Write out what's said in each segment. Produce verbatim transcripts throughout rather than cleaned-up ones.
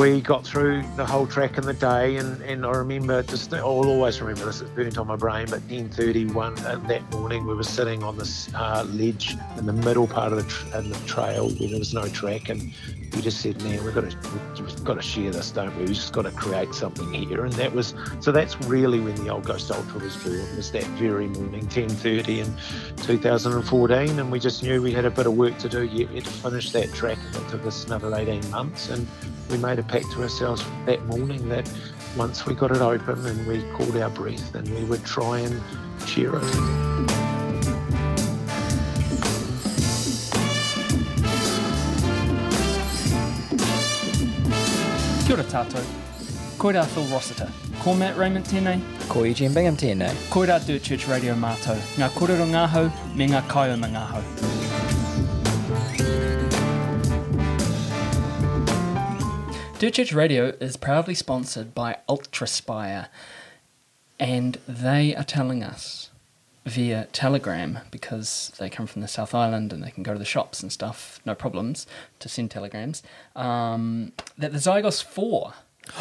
we got through the whole track in the day, and, and I remember, just I'll always remember this, it's burnt on my brain, but ten thirty-one uh, that morning we were sitting on this uh, ledge in the middle part of the, tra- in the trail where there was no track, and we just said, man, we've got to we've got to share this, don't we? We've just got to create something here. And that was, so that's really when the Old Ghost Ultra was born, was that very morning, ten thirty in two thousand fourteen, and we just knew we had a bit of work to do yet to finish that track. It took us another eighteen months, and we made a pact to ourselves that morning that once we got it open and we called our breath, and we would try and share it. Kia ora tātou. Koira Phil Rossiter. Ko Matt Raymond tēnei. Ko Eugene Bingham tēnei. Koira Dirt Church Radio mātou. Ngā kōrero ngāhau me ngā kaiona ngāhau. Dirt Church Radio is proudly sponsored by Ultraspire, and they are telling us via Telegram, because they come from the South Island and they can go to the shops and stuff, no problems to send telegrams, um, that the Zygos four,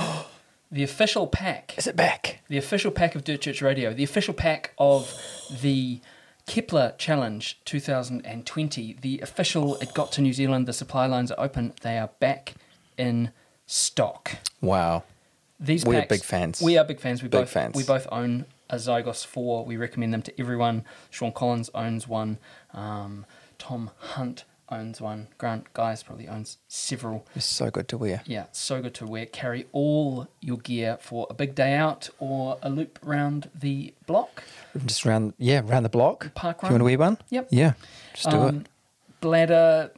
the official pack... Is it back? The official pack of Dirt Church Radio, the official pack of the Kepler Challenge two thousand twenty, the official, it got to New Zealand, the supply lines are open, they are back in stock. Wow. These we packs, are big fans. We are big fans. We big both fans. We both own a Zygos four. We recommend them to everyone. Sean Collins owns one. Um, Tom Hunt owns one. Grant Guys probably owns several. It's so good to wear. Yeah, so good to wear. Carry all your gear for a big day out or a loop around the block. Just round, yeah, round the block. Park If run. you want to wear one? Yep. Yeah, just do Um, it. Bladder,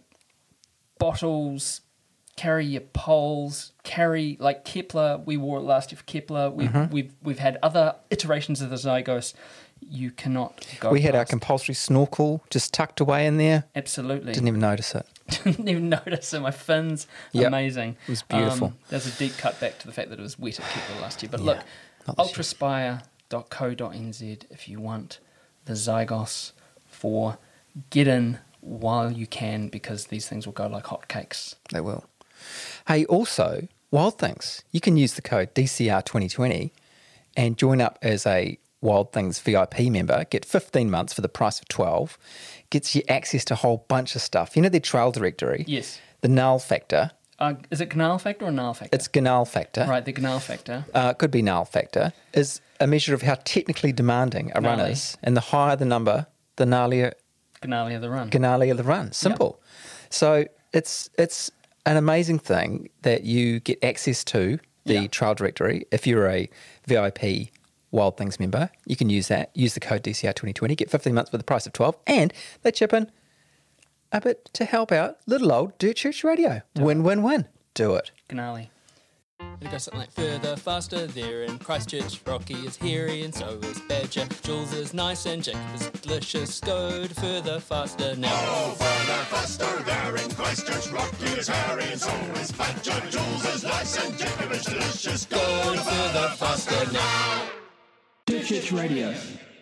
bottles, carry your poles, carry, like Kepler, we wore it last year for Kepler. We've, Mm-hmm. we've, we've had other iterations of the Zygos. You cannot go We had our past. compulsory snorkel just tucked away in there. Absolutely. Didn't even notice it. Didn't even notice it. My fins, Yep. amazing. It was beautiful. Um, there's a deep cut back to the fact that it was wet at Kepler last year. But Yeah, look, not this year. ultraspire dot co dot n z if you want the Zygos four. Get in while you can, because these things will go like hotcakes. They will. Hey, also, Wild Things. You can use the code D C R twenty twenty and join up as a Wild Things V I P member. Get fifteen months for the price of twelve. Gets you access to a whole bunch of stuff. You know their trail directory? Yes. The null factor. Uh, is it Gnarl Factor or Gnarl Factor? It's Gnarl factor. Right, the Gnarl Factor. Uh, could be null factor. Is a measure of how technically demanding a run Gnarly. is. And the higher the number, the gnarlier, Gnarly of the run. gnarlier the run. Simple. So it's it's an amazing thing that you get access to the Yeah. trail directory. If you're a V I P Wild Things member, you can use that. Use the code D C R twenty twenty. Get fifteen months for the price of twelve. And they chip in a bit to help out little old Dirt Church Radio. Win, win, win. Do it. Gnarly. It goes something like further, faster, there in Christchurch. Rocky is hairy and so is Badger. Jules is nice and Jacob is delicious. Go to further, faster now. Oh, further, faster, there in Christchurch. Rocky is hairy and so is Badger. Jules is nice and Jacob is delicious. Go to further, faster now. Dirt Church Radio.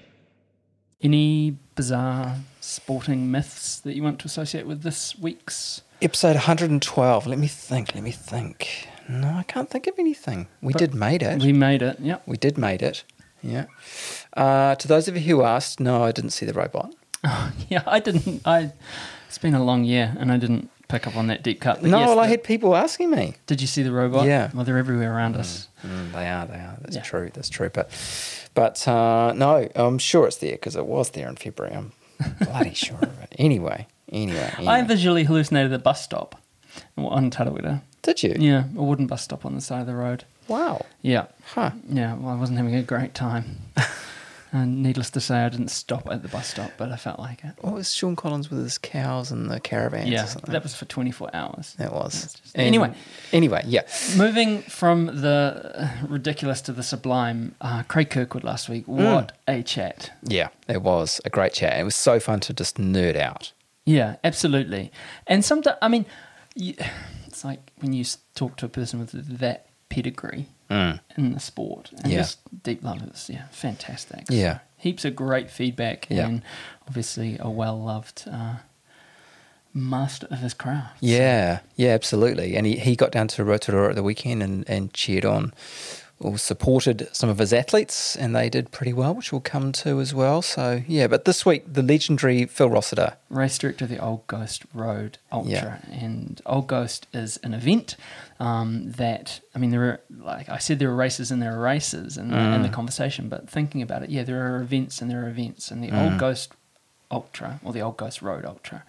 Any bizarre sporting myths that you want to associate with this week's? Episode one hundred twelve. Let me think. Let me think. No, I can't think of anything. We But did made it. We made it, yep. We did made it. Yeah. Uh, to those of you who asked, no, I didn't see the robot. Yeah, I didn't. I. It's been a long year, and I didn't pick up on that deep cut. But no, yes, well, I the- had people asking me. Did you see the robot? Yeah. Well, they're everywhere around us. Mm, they are. They are. That's Yeah. true. That's true. But, but uh, no, I'm sure it's there because it was there in February. I'm bloody sure of it. Anyway. Anyway. anyway. I visually hallucinated a bus stop on Tarawera. Did you? Yeah, a wooden bus stop on the side of the road. Wow. Yeah. Huh. Yeah, well, I wasn't having a great time. And needless to say, I didn't stop at the bus stop, but I felt like it. What was Sean Collins with his cows and the caravans Yeah, or something? that was for twenty-four hours. That was. That's just- And- Anyway. Anyway, yeah. Moving from the uh, ridiculous to the sublime, uh, Craig Kirkwood last week, what a chat. Yeah, it was a great chat. It was so fun to just nerd out. Yeah, absolutely. And sometimes, I mean, you, it's like when you s- talk to a person with that pedigree Mm. in the sport and Yeah. just deep love. It was, yeah, fantastic. So Yeah. heaps of great feedback Yeah. and obviously a well-loved uh, master of his craft. Yeah, yeah, absolutely. And he, he got down to Rotorua at the weekend and, and cheered on or supported some of his athletes, and they did pretty well, which we'll come to as well. So, yeah, but this week, the legendary Phil Rossiter. Race director of the Old Ghost Road Ultra. Yeah. And Old Ghost is an event um, that, I mean, there are, like I said, there are races and there are races in, mm. in the conversation, but thinking about it, yeah, there are events and there are events. And the mm. Old Ghost Ultra, or the Old Ghost Road Ultra,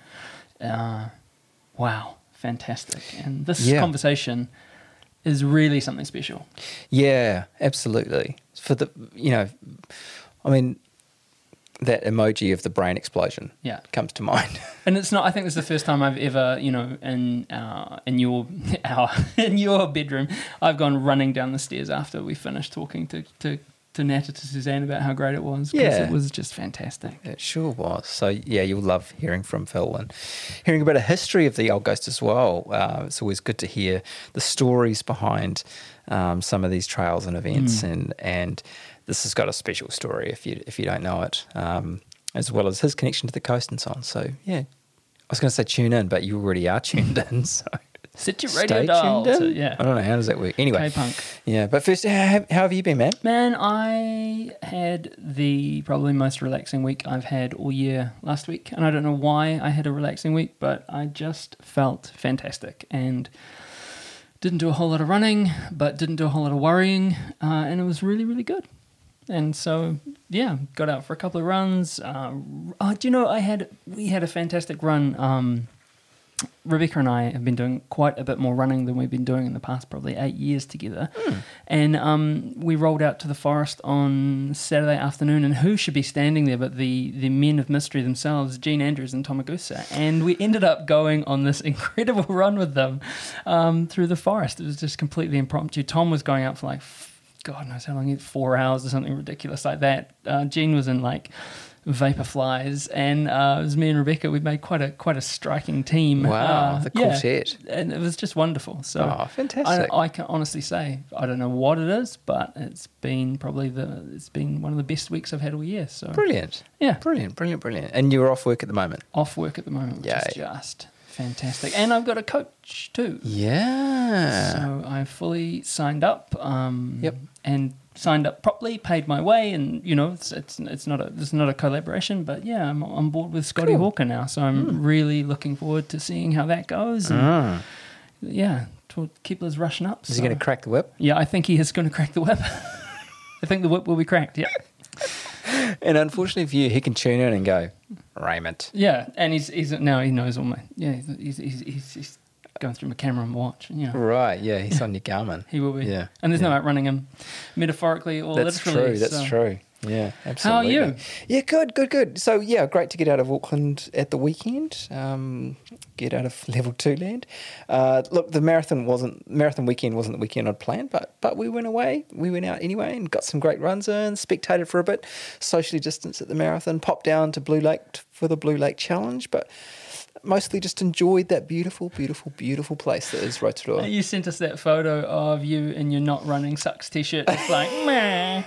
uh, wow, fantastic. And this yeah. conversation is really something special. Yeah, absolutely. For the, you know, I mean, that emoji of the brain explosion yeah. comes to mind. And it's not, I think this is the first time I've ever, you know, in uh, in your our in your bedroom, I've gone running down the stairs after we finished talking to, to, to Nata, to Suzanne about how great it was. Because yeah. it was just fantastic. It sure was. So, yeah, you'll love hearing from Phil and hearing a bit of history of the Old Ghost as well. Uh, it's always good to hear the stories behind um, some of these trails and events. Mm. And, and this has got a special story if you if you don't know it, um, as well as his connection to the coast and so on. So, yeah, I was going to say tune in, but you already are tuned in, so... Set your radio dial. To, yeah. I don't know, how does that work? Anyway. K-Punk. Yeah, but first, how, how have you been, man? Man, I had the probably most relaxing week I've had all year last week. And I don't know why I had a relaxing week, but I just felt fantastic. And didn't do a whole lot of running, but didn't do a whole lot of worrying. Uh, and it was really, really good. And so, yeah, got out for a couple of runs. Uh, oh, do you know, I had we had a fantastic run. Um, Rebecca and I have been doing quite a bit more running than we've been doing in the past probably eight years together. Mm. And um, we rolled out to the forest on Saturday afternoon, and who should be standing there but the, the men of mystery themselves, Gene Andrews and Tomagusa. And we ended up going on this incredible run with them um, through the forest. It was just completely impromptu. Tom was going out for like, God knows how long, four hours or something ridiculous like that. Uh, Gene was in like... vapor flies, and uh, it was me and Rebecca. We made quite a quite a striking team. Wow, uh, the quartet, yeah, and it was just wonderful. So, oh, fantastic! I, I can honestly say I don't know what it is, but it's been probably the it's been one of the best weeks I've had all year. So brilliant, yeah, brilliant, brilliant, brilliant. And you're off work at the moment. Off work at the moment, which Yay. is just fantastic. And I've got a coach too. Yeah. So I fully signed up. Um, yep. And signed up properly, paid my way, and you know it's it's it's not a it's not a collaboration, but yeah, I'm on board with Scotty cool. Hawker now, so I'm mm. really looking forward to seeing how that goes. And ah. yeah, to keep us rushing up. Is so. he going to crack the whip? Yeah, I think he is going to crack the whip. I think the whip will be cracked. Yeah. And unfortunately for you, he can tune in and go, Raymond. Yeah, and he's he's now he knows all my yeah he's he's he's. he's going through my camera and watch, you know. Right, yeah, he's on your Garmin. He will be. Yeah. And there's yeah. no outrunning him metaphorically or that's literally. That's true, that's so. true. Yeah, absolutely. How are you? Yeah, good, good, good. So, yeah, great to get out of Auckland at the weekend, um, get out of level two land. Uh, look, the marathon wasn't, marathon weekend wasn't the weekend I'd planned, but but we went away, we went out anyway and got some great runs in, spectated for a bit, socially distanced at the marathon, popped down to Blue Lake for the Blue Lake Challenge, but mostly just enjoyed that beautiful, beautiful, beautiful place that is Rotorua. You sent us that photo of you in your Not Running Sucks t-shirt. It's like, meh.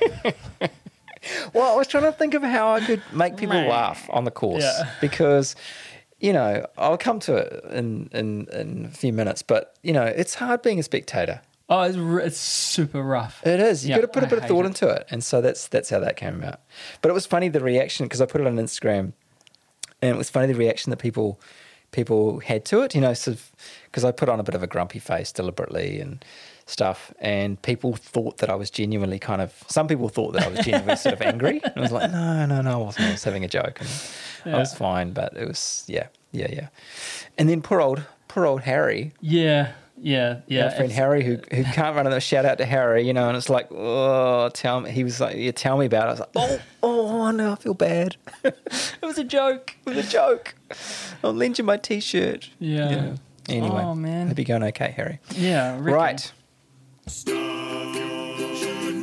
Well, I was trying to think of how I could make people meh. laugh on the course yeah. because, you know, I'll come to it in, in, in a few minutes, but, you know, it's hard being a spectator. Oh, it's, it's super rough. It is. You've yeah, got to put a I bit of thought it. into it. And so that's that's how that came about. But it was funny, the reaction, because I put it on Instagram, and it was funny the reaction that people people had to it, you know, sort of, because I put on a bit of a grumpy face deliberately and stuff, and people thought that I was genuinely kind of, some people thought that I was genuinely sort of angry. And I was like, no, no, no, I wasn't. I was having a joke. And yeah. I was fine, but it was, yeah, yeah, yeah. And then poor old, poor old Harry. Yeah. Yeah, yeah. Our friend Harry, who who can't run, a shout out to Harry, you know, and it's like, oh, tell me. He was like, yeah, tell me about it. I was like, oh, oh, no, I feel bad. It was a joke. It was a joke. I'll lend you my t-shirt. Yeah. yeah. Anyway, oh, man. hope you're going okay, Harry. Yeah, Ricky. Right. Stuff you should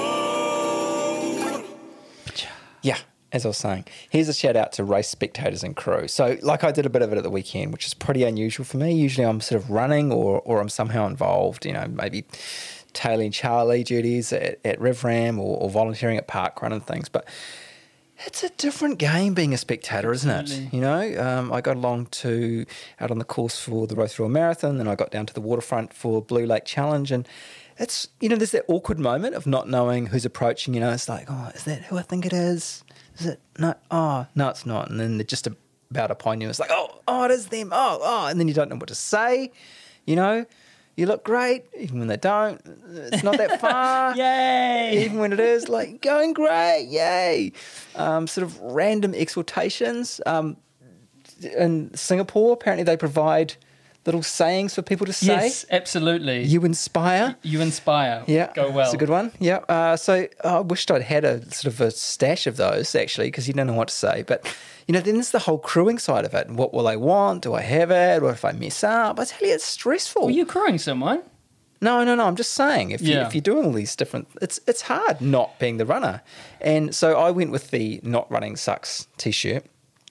know. Yeah. As I was saying, here's a shout out to race spectators and crew. So, like I did a bit of it at the weekend, which is pretty unusual for me. Usually I'm sort of running or or I'm somehow involved, you know, maybe tailing Charlie duties at, at RevRam or, or volunteering at Parkrun and things. But it's a different game being a spectator, isn't Absolutely. it? You know, um, I got along to out on the course for the Rotorua Marathon, then I got down to the waterfront for Blue Lake Challenge, and it's, you know, there's that awkward moment of not knowing who's approaching. You know, it's like, oh, is that who I think it is? Is it no? Oh, no, it's not. And then they're just about upon you. It's like, oh, oh, it is them. Oh, oh, and then you don't know what to say. You know. You look great, even when they don't. It's not that far. Yay! Even when it is, like, going great, yay. Um, sort of random exhortations. Um, in Singapore, apparently they provide little sayings for people to say. Yes, absolutely. You inspire. You inspire. Yeah, Go well. It's a good one. Yeah. Uh, so I wished I'd had a sort of a stash of those, actually, because you don't know what to say. But, you know, then there's the whole crewing side of it. What will I want? Do I have it? What if I mess up? I tell you, it's stressful. Were you crewing someone? No, no, no. I'm just saying, if, you, Yeah. if you're doing all these different, it's it's hard not being the runner. And so I went with the Not Running Sucks t-shirt,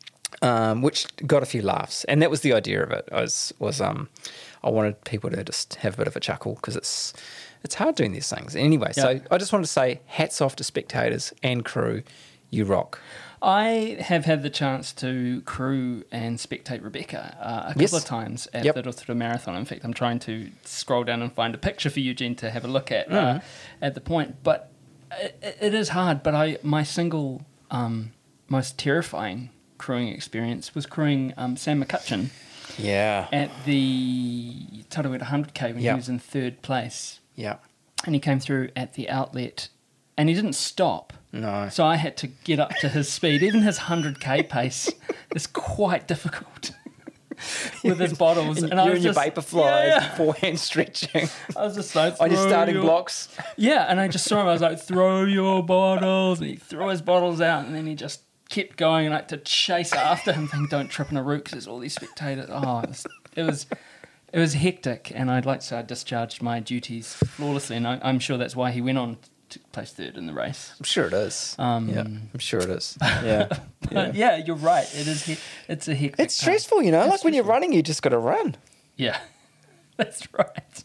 um, which got a few laughs. And that was the idea of it. I was, was um, I wanted people to just have a bit of a chuckle because it's it's hard doing these things. Anyway, so Yeah. I just wanted to say hats off to spectators and crew. You rock. I have had the chance to crew and spectate Rebecca uh, a couple Yes. of times at Yep. the Rotorua Marathon. In fact, I'm trying to scroll down and find a picture for Eugene to have a look at uh, Mm. at the point. But it, it is hard. But I my single um, most terrifying crewing experience was crewing um, Sam McCutcheon Yeah. at the Tarawera one hundred K when Yeah. he was in third place. Yeah. And he came through at the outlet and he didn't stop. No. So I had to get up to his speed. Even his one hundred K pace is quite difficult with his bottles. And, And I you're was in your just, vapor flies, yeah, yeah. forehand stretching I was just like, on your "Throw starting your-" blocks. Yeah, and I just saw him. I was like, throw your bottles. And he threw his bottles out, and then he just kept going, and I had to chase after him, thinking, don't trip in a root because there's all these spectators. Oh, it was, it was, it was hectic, and I'd like to say I discharged my duties flawlessly, and I, I'm sure that's why he went on to place third in the race. I'm sure it is. Um, yeah, I'm sure it is. Yeah. But yeah, you're right. It is. He- it's a hectic. It's time. stressful, you know. It's Like when you're stressful. running, you just got to run. Yeah, that's right.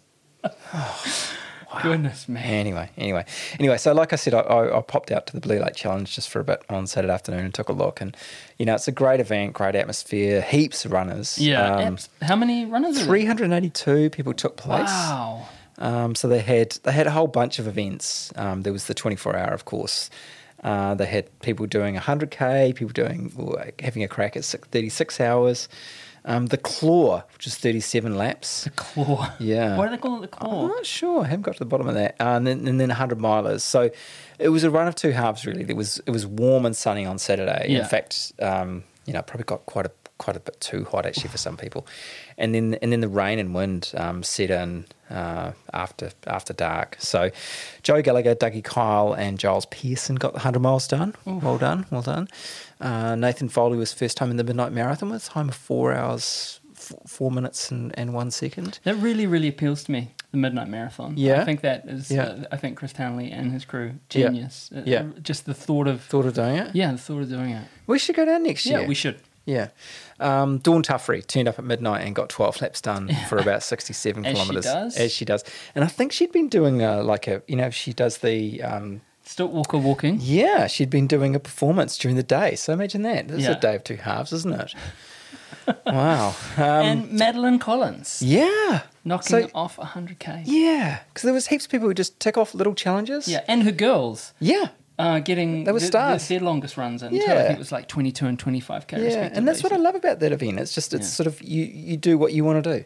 Goodness me. Anyway, anyway, anyway. So, like I said, I, I, I popped out to the Blue Lake Challenge just for a bit on Saturday afternoon and took a look. And you know, it's a great event, great atmosphere, heaps of runners. Yeah. um, abs- How many runners? are there? three hundred eighty-two people took place. Wow. Um, so they had they had a whole bunch of events. Um, there was the twenty-four hour, of course. Uh, they had people doing one hundred K, people doing like, having a crack at six, thirty-six hours. Um, the Claw, which is thirty-seven laps. The claw. Yeah. Why do they call it the I'm claw? not sure. I haven't got to the bottom of that. Uh, and then and then one hundred milers. So it was a run of two halves, really. It was it was warm and sunny on Saturday. Yeah. In fact, um, you know, probably got quite a quite a bit too hot actually for some people. And then and then the rain and wind um, set in uh, after after dark. So Joe Gallagher, Dougie Kyle, and Giles Pearson got the one hundred miles done. Oof. Well done, well done. Uh, Nathan Foley was first time in the Midnight Marathon with a time of four hours, f- four minutes and, and one second. That really, really appeals to me. The Midnight Marathon. Yeah? I think that is. Yeah. Uh, I think Chris Townley and his crew Yeah. genius. Uh, Yeah. Just the thought of. Thought of doing it? Yeah, the thought of doing it. We should go down next year. Yeah, we should. Yeah. Um, Dawn Tuffrey turned up at midnight and got twelve laps done for about sixty-seven As she kilometres. does. As she does. And I think she'd been doing a, like a, you know, she does the, um, Still Walker walking. yeah, she'd been doing a performance during the day. So imagine that. This is Yeah. a day of two halves, isn't it? Wow. Um, and Madeline Collins yeah. knocking So- off one hundred K. Yeah. Because there was heaps of people who just tick off little challenges. Yeah, and her girls Yeah. uh, getting They were th- stars. their longest runs in. too. I Yeah. think it was like twenty-two and twenty-five K Yeah, respectively. and that's what I love about that event. It's just, it's Yeah. sort of, you, you do what you want to do.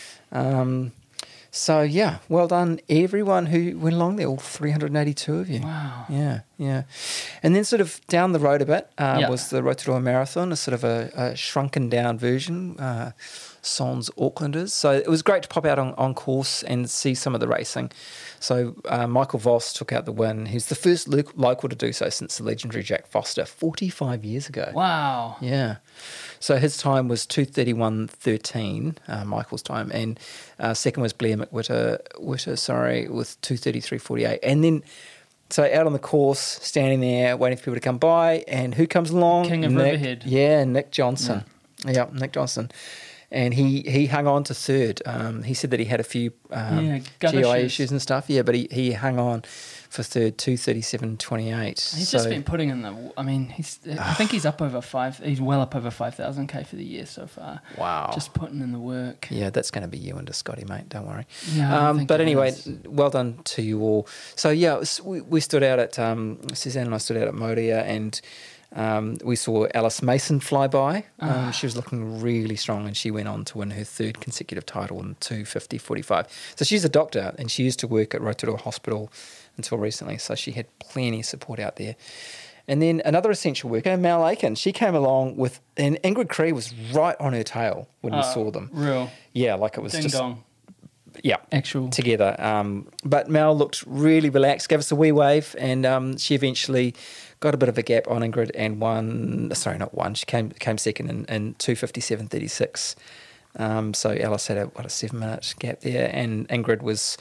Um, so, yeah, well done, everyone who went along there, all three hundred eighty-two of you. Wow. Yeah, yeah. And then sort of down the road a bit uh, Yeah. was the Rotorua Marathon, a sort of a, a shrunken down version, uh, Sans Aucklanders. So it was great to pop out on, on course and see some of the racing. So uh, Michael Voss took out the win. He's the first lo- local to do so since the legendary Jack Foster forty-five years ago. Wow. Yeah. So his time was two thirty-one thirteen, uh, Michael's time, and uh, second was Blair McWhitter, Whitter, sorry, with two thirty-three forty-eight. And then, so out on the course, standing there, waiting for people to come by, and who comes along? King of Nick, Riverhead. Yeah, Nick Johnson. Yeah, Nick Johnson. And he, he hung on to third. Um, he said that he had a few um, Yeah, gut G I issues. issues and stuff, yeah, but he, he hung on for third, two thirty-seven twenty-eight. He's so, just been putting in the. I mean, he's. I think he's up over five. He's well up over five thousand k for the year so far. Wow. Just putting in the work. Yeah, that's going to be you and to Scotty, mate. Don't worry. Yeah, I um, think but it anyway, is. well done to you all. So yeah, it was, we, we stood out at um, Suzanne and I stood out at Moria, and um, we saw Alice Mason fly by. Um, Ah. She was looking really strong, and she went on to win her third consecutive title in two fifty forty-five. So she's a doctor, and she used to work at Rotorua Hospital until recently, so she had plenty of support out there. And then another essential worker, Mal Aiken, she came along with, and Ingrid Cree was right on her tail when we Uh, saw them. Real. Yeah, like it was Ding just, dong. yeah, Actual. together. Um, but Mel looked really relaxed, gave us a wee wave, and um, she eventually got a bit of a gap on Ingrid and won, sorry, not one, she came came second in, in two fifty-seven thirty-six. Um, so Alice had a, what, a seven minute gap there, and Ingrid was,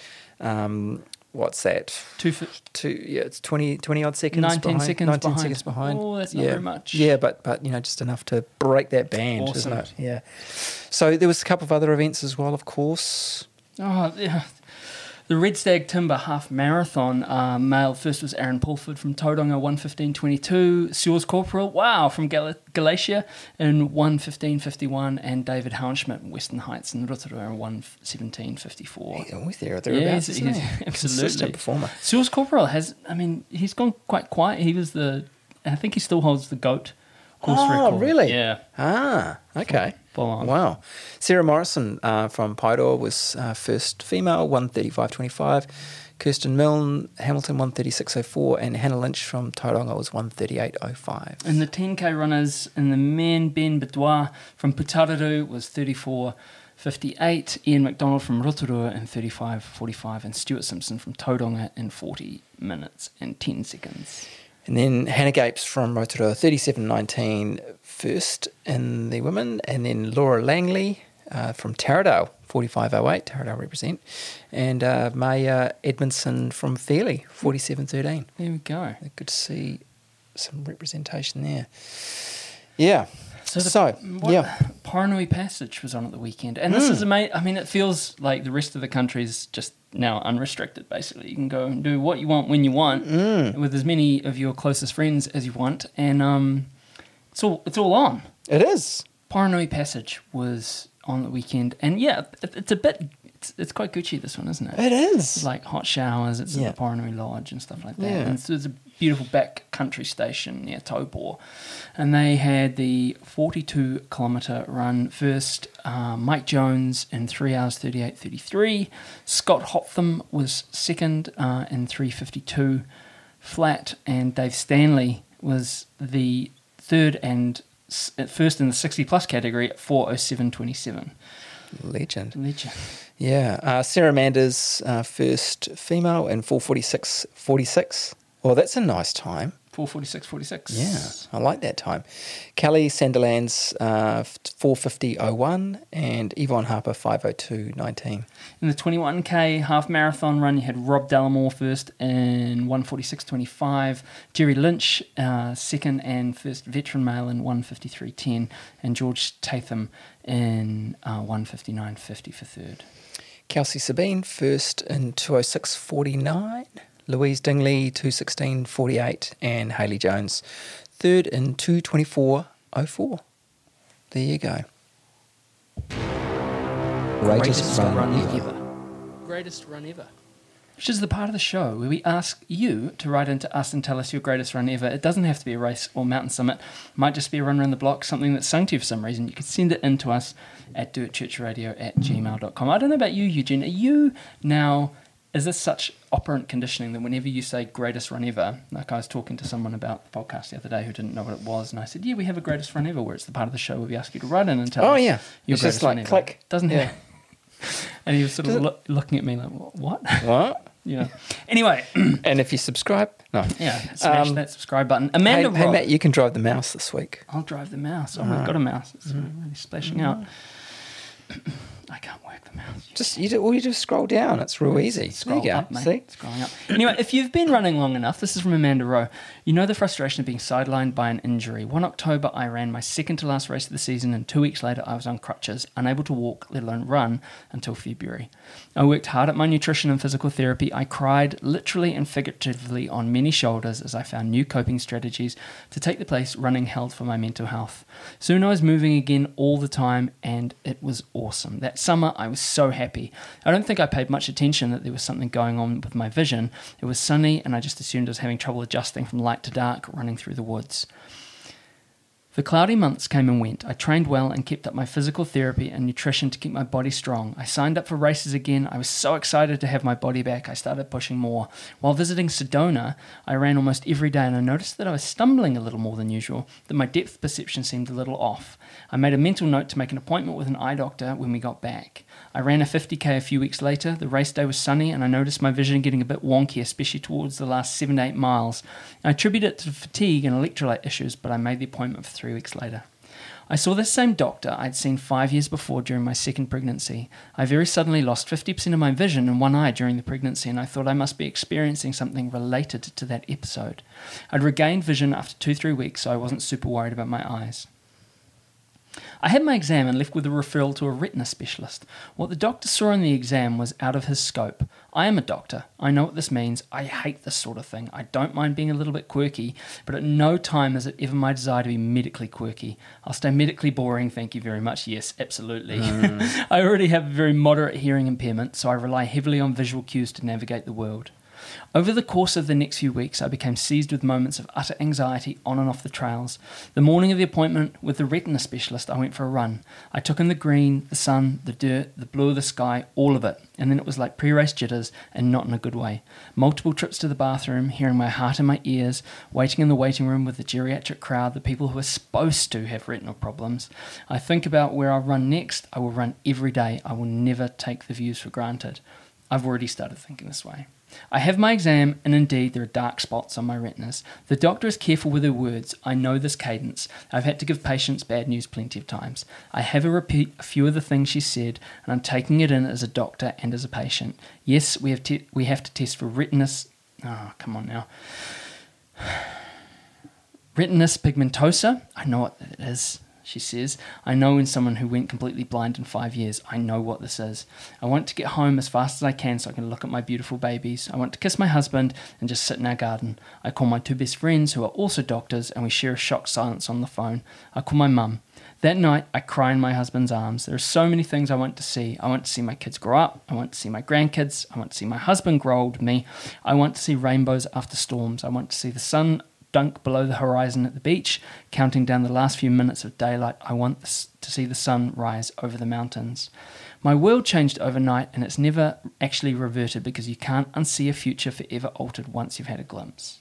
um, what's that? Two fi- Two, yeah, it's twenty, twenty odd seconds nineteen behind. seconds nineteen behind. seconds behind. Oh, that's not yeah. very much. Yeah, but, but, you know, just enough to break that band, Awesome. isn't it? Yeah. So there was a couple of other events as well, of course. Oh, yeah. The Red Stag Timber Half Marathon uh, male first was Aaron Pulford from Tauranga, one fifteen twenty-two. Sewell's Corporal, wow, from Gal- Galatia in one fifteen fifty-one. And David Hauenschmidt from Western Heights in Rotorua in one seventeen fifty-four. He's always there or Yeah, thereabouts, he's, isn't he's he? absolutely. Consistent performer. Sewell's Corporal has, I mean, he's gone quite quiet. He was the, I think he still holds the GOAT course Oh, record. really? Yeah. Ah, okay. Full on. Wow. Sarah Morrison uh, from Paidor was uh, first female, one thirty-five twenty-five. Kirsten Milne, Hamilton, one thirty-six oh four. And Hannah Lynch from Tauranga was one thirty-eight oh five. And the ten K runners in the men, Ben Benoit from Putararu was thirty-four fifty-eight. Ian McDonald from Rotorua in thirty-five forty-five. And Stuart Simpson from Tauranga in forty minutes and ten seconds. And then Hannah Gapes from Rotorua, thirty-seven nineteen, first in the women. And then Laura Langley uh, from Taradale, forty-five oh eight, Taradale represent. And uh, Maya Edmondson from Fairley, forty-seven thirteen. There we go. Good to see some representation there. Yeah. So, the, So, what, yeah. Paranui Passage was on at the weekend. And this Mm. is amazing. I mean, it feels like the rest of the country is just now unrestricted, basically. You can go and do what you want when you want Mm. with as many of your closest friends as you want. And um, it's all it's all on. It is. Paranui Passage was on the weekend. And yeah, it, it's a bit... It's, it's quite Gucci, this one, isn't it? It It's is. like hot showers. It's Yeah. at the Paranui Lodge and stuff like that. Yeah. And so there's a beautiful back country station near Taupō. And they had the forty-two kilometre run first. Uh, Mike Jones in three hours thirty-eight thirty-three. Scott Hoptham was second uh, in three fifty-two flat. And Dave Stanley was the third and s- first in the sixty plus category at four oh seven twenty-seven. Legend. Legend. Yeah. Uh, Sarah Manders, uh, first female in four forty-six forty-six. Well, that's a nice time. four forty-six forty-six. Yeah, I like that time. Kelly Sanderlands, uh, four fifty oh one, and Yvonne Harper, five oh two nineteen. In the twenty-one K half marathon run, you had Rob Dallimore first in one forty-six twenty-five, Jerry Lynch uh, second and first veteran male in one fifty-three ten, and George Tatham in uh, one fifty-nine fifty for third. Kelsey Sabine, first in two oh six forty-nine. Louise Dingley, two sixteen forty-eight, and Hayley Jones, third in two twenty-four oh four. There you go. Greatest run ever. Greatest run ever. Which is the part of the show where we ask you to write into us and tell us your greatest run ever. It doesn't have to be a race or mountain summit. It might just be a run around the block, something that's sung to you for some reason. You can send it in to us at dirtchurchradio at gmail dot com. I don't know about you, Eugene. Are you now... Is this such operant conditioning that whenever you say greatest run ever, like I was talking to someone about the podcast the other day who didn't know what it was, and I said, yeah, we have a greatest run ever, where it's the part of the show where we ask you to write in and tell Oh, us yeah. your It's greatest just like run ever. click. Doesn't Yeah. it? And he was sort of Does it- lo- looking at me like, what? What? Yeah. Anyway, And if you subscribe, no. yeah, smash Um, that subscribe button. Amanda Hey, hey, Robb- Matt, you can drive the mouse this week. I'll drive the mouse. Oh, we've got a mouse. It's really splashing out. I can't work them out. Just you do, all you do is scroll down. It's real easy. Scroll there you go. up, mate. See? Scrolling up. Anyway, if you've been running long enough, this is from Amanda Rowe, you know the frustration of being sidelined by an injury. One October, I ran my second to last race of the season, and two weeks later, I was on crutches, unable to walk, let alone run, until February. I worked hard at my nutrition and physical therapy. I cried literally and figuratively on many shoulders as I found new coping strategies to take the place running held for my mental health. Soon I was moving again all the time, and it was awesome. That summer, I was so happy. I don't think I paid much attention that there was something going on with my vision. It was sunny, and I just assumed I was having trouble adjusting from light to dark running through the woods. The cloudy months came and went. I trained well and kept up my physical therapy and nutrition to keep my body strong. I signed up for races again. I was so excited to have my body back, I started pushing more. While visiting Sedona, I ran almost every day, and I noticed that I was stumbling a little more than usual, that my depth perception seemed a little off. I made a mental note to make an appointment with an eye doctor when we got back. I ran a fifty K a few weeks later. The race day was sunny, and I noticed my vision getting a bit wonky, especially towards the last seven to eight miles. I attribute it to fatigue and electrolyte issues, but I made the appointment for three weeks later. I saw this same doctor I'd seen five years before during my second pregnancy. I very suddenly lost fifty percent of my vision in one eye during the pregnancy, and I thought I must be experiencing something related to that episode. I'd regained vision after two, three weeks, so I wasn't super worried about my eyes. I had my exam and left with a referral to a retina specialist. What the doctor saw in the exam was out of his scope. I am a doctor. I know what this means. I hate this sort of thing. I don't mind being a little bit quirky, but at no time is it ever my desire to be medically quirky. I'll stay medically boring, thank you very much. Yes, absolutely. Mm. I already have a very moderate hearing impairment, so I rely heavily on visual cues to navigate the world. Over the course of the next few weeks, I became seized with moments of utter anxiety on and off the trails. The morning of the appointment with the retina specialist, I went for a run. I took in the green, the sun, the dirt, the blue of the sky, all of it, and then it was like pre-race jitters, and not in a good way. Multiple trips to the bathroom, hearing my heart in my ears, waiting in the waiting room with the geriatric crowd, the people who are supposed to have retinal problems. I think about where I'll run next. I will run every day. I will never take the views for granted. I've already started thinking this way. I have my exam, and indeed there are dark spots on my retinas. The doctor is careful with her words. I know this cadence. I've had to give patients bad news plenty of times. I have her repeat a few of the things she said, and I'm taking it in as a doctor and as a patient. Yes, we have te- we have to test for retinas. Oh, come on now. Retinitis pigmentosa. I know what it is. She says, I know in someone who went completely blind in five years, I know what this is. I want to get home as fast as I can so I can look at my beautiful babies. I want to kiss my husband and just sit in our garden. I call my two best friends who are also doctors, and we share a shocked silence on the phone. I call my mum. That night, I cry in my husband's arms. There are so many things I want to see. I want to see my kids grow up. I want to see my grandkids. I want to see my husband grow old with me. I want to see rainbows after storms. I want to see the sun dunk below the horizon at the beach, counting down the last few minutes of daylight. I want this, to see the sun rise over the mountains. My world changed overnight, and it's never actually reverted because you can't unsee a future forever altered once you've had a glimpse.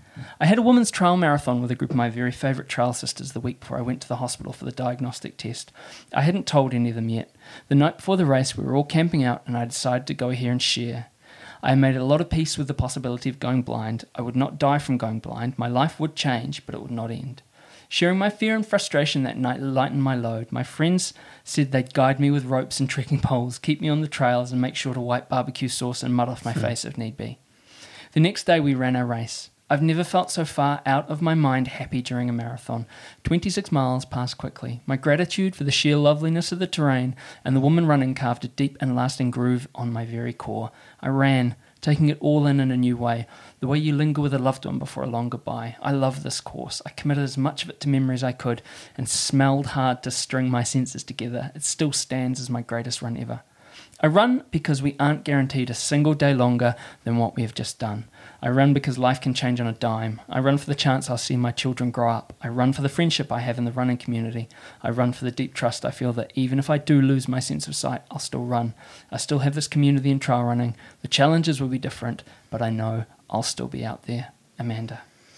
I had a women's trail marathon with a group of my very favourite trail sisters the week before I went to the hospital for the diagnostic test. I hadn't told any of them yet. The night before the race, we were all camping out, and I decided to go here and share. I made a lot of peace with the possibility of going blind. I would not die from going blind. My life would change, but it would not end. Sharing my fear and frustration that night lightened my load. My friends said they'd guide me with ropes and trekking poles, keep me on the trails, and make sure to wipe barbecue sauce and mud off my face if need be. The next day we ran our race. I've never felt so far out of my mind happy during a marathon. twenty-six miles passed quickly. My gratitude for the sheer loveliness of the terrain and the woman running carved a deep and lasting groove on my very core. I ran, taking it all in in a new way, the way you linger with a loved one before a long goodbye. I love this course. I committed as much of it to memory as I could and smelled hard to string my senses together. It still stands as my greatest run ever. I run because we aren't guaranteed a single day longer than what we have just done. I run because life can change on a dime. I run for the chance I'll see my children grow up. I run for the friendship I have in the running community. I run for the deep trust I feel that even if I do lose my sense of sight, I'll still run. I still have this community in trail running. The challenges will be different, but I know I'll still be out there. Amanda.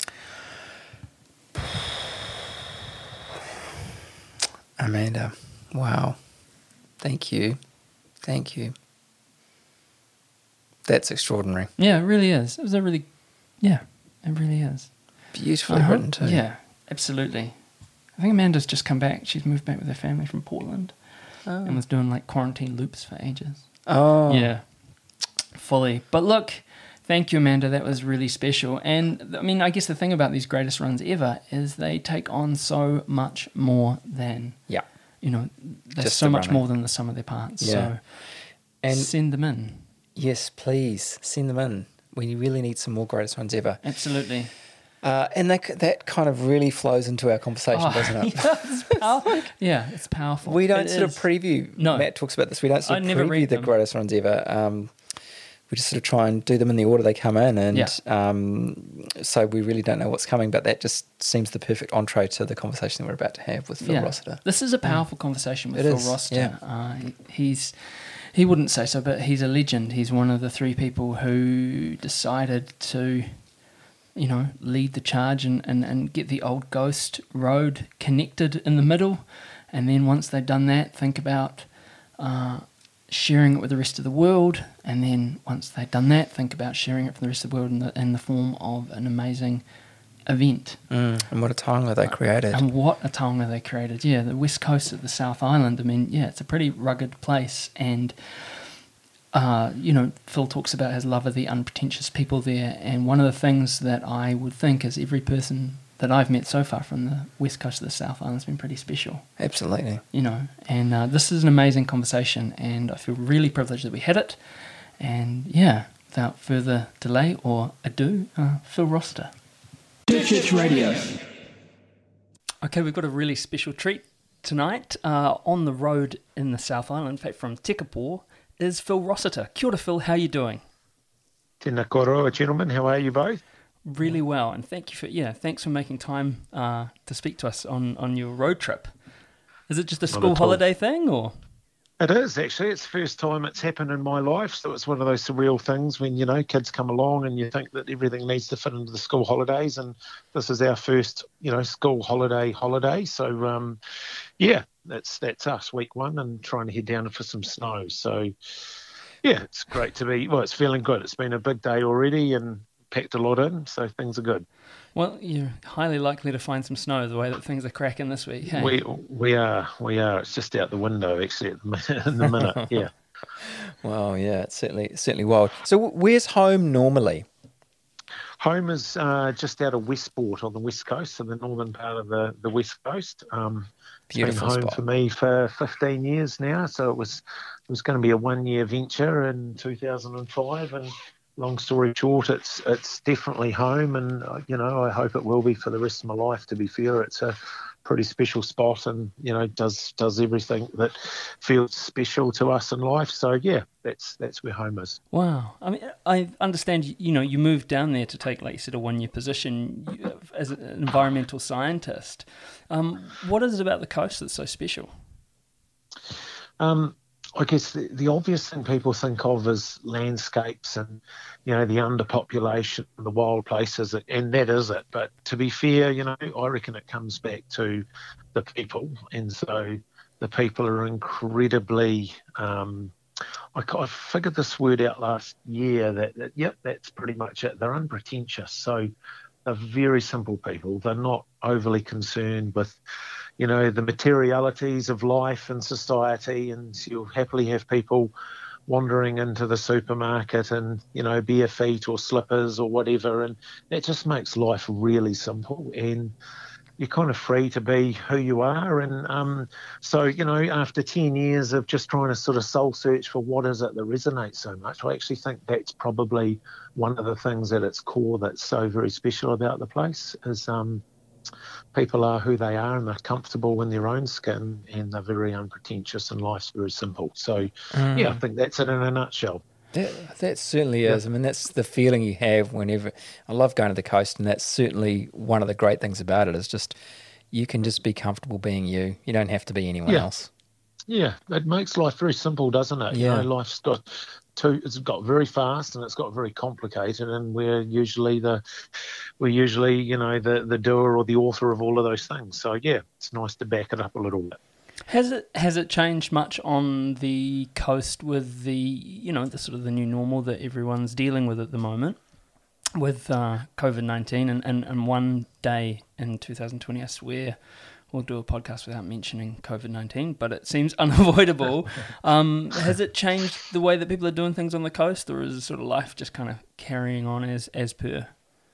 Amanda, wow. Thank you. Thank you. That's extraordinary. Yeah, it really is. It was a really, yeah, it really is. Beautifully I written hope, too. Yeah, absolutely. I think Amanda's just come back. She's moved back with her family from Portland. and was doing like quarantine loops for ages. Oh. Yeah, fully. But look, thank you, Amanda. That was really special. And I mean, I guess the thing about these greatest runs ever is they take on so much more than, Yeah. you know, they're Just so the much running. more than the sum of their parts. Yeah. So And send them in. yes, please send them in. We really need some more greatest runs ever. Absolutely. Uh, and that that kind of really flows into our conversation, Oh, doesn't it? yeah, it's powerful. Yeah, it's powerful. We don't It sort is. of preview. No. Matt talks about this. We don't sort I of never preview read the them. greatest runs ever. Um, we just sort of try and do them in the order they come in, and Yeah. um, so we really don't know what's coming. But that just seems the perfect entree to the conversation that we're about to have with Phil Yeah. Rossiter. This is a powerful conversation with It Phil is, Rossiter. yeah. Uh, he- he's he wouldn't say so, but he's a legend. He's one of the three people who decided to, you know, lead the charge and, and, and get the Old Ghost Road connected in the middle. And then once they'd done that, think about uh, sharing it with the rest of the world. And then once they'd done that, think about sharing it with the rest of the world in the, in the form of an amazing event. Mm, and what a taonga they created. And what a taonga they created. Yeah, the west coast of the South Island. I mean, yeah, it's a pretty rugged place. And, uh, you know, Phil talks about his love of the unpretentious people there. And one of the things that I would think is every person that I've met so far from the west coast of the South Island has been pretty special, Absolutely. you know. And uh, this is an amazing conversation. And I feel really privileged that we had it. And, yeah, without further delay or ado, uh, Phil Rossiter. Church Radio. Okay, we've got a really special treat tonight. Uh, on the road in the South Island, in fact, from Tekapo, is Phil Rossiter. Kia ora, Phil. How are you doing? Tēnā koroa, gentlemen. How are you both? Really well, and thank you for yeah, thanks for making time uh, to speak to us on, on your road trip. Is it just a school at all. holiday thing, or? It is, actually. It's the first time it's happened in my life, so it's one of those surreal things when, you know, kids come along and you think that everything needs to fit into the school holidays, and this is our first, you know, school holiday holiday. So, um, yeah, that's that's us, week one, and trying to head down for some snow. So, yeah, it's great to be, well, it's feeling good. It's been a big day already and packed a lot in, so things are good. Well, you're highly likely to find some snow the way that things are cracking this week. Hey? We we are, we are. It's just out the window, actually, at the minute, in the minute, yeah. Well, yeah, it's certainly it's certainly wild. So, where's home normally? Home is uh, just out of Westport on the west coast, so the northern part of the, the west coast. Um, it's Beautiful been home spot. for me for fifteen years now, so it was it was going to be a one year venture in two thousand five, and long story short, it's it's definitely home, and uh, you know, I hope it will be for the rest of my life. To be fair, it's a pretty special spot, and you know, does does everything that feels special to us in life. So yeah, that's that's where home is. Wow. I mean, I understand, you know, you moved down there to take, like you said, a one-year position you- as an environmental scientist. Um, what is it about the coast that's so special? Um, I guess the, the obvious thing people think of is landscapes and, you know, the underpopulation, the wild places, and that is it. But to be fair, you know, I reckon it comes back to the people. And so the people are incredibly, um, I, I figured this word out last year that, that, yep, that's pretty much it. They're unpretentious. So they're very simple people. They're not overly concerned with, you know, the materialities of life and society, and you'll happily have people wandering into the supermarket and, you know, bare feet or slippers or whatever, and that just makes life really simple, and you're kind of free to be who you are. And um, so, you know, after ten years of just trying to sort of soul search for what is it that resonates so much, I actually think that's probably one of the things at its core that's so very special about the place is um, people are who they are, and they're comfortable in their own skin, and they're very unpretentious, and life's very simple. So, Mm. yeah, I think that's it in a nutshell. That, that certainly is. I mean, that's the feeling you have whenever. I love going to the coast, and that's certainly one of the great things about it is just you can just be comfortable being you. You don't have to be anyone Yeah. else. Yeah, it makes life very simple, doesn't it? Yeah. You know, life's got too, it's got very fast and it's got very complicated, and we're usually the, we're usually, you know, the, the doer or the author of all of those things. So yeah, it's nice to back it up a little bit. Has it has it changed much on the coast with the, you know, the sort of the new normal that everyone's dealing with at the moment with uh, COVID nineteen, and, and, and one day in two thousand twenty, I swear, we'll do a podcast without mentioning COVID nineteen, but it seems unavoidable. um, has it changed the way that people are doing things on the coast, or is sort of life just kind of carrying on as, as per?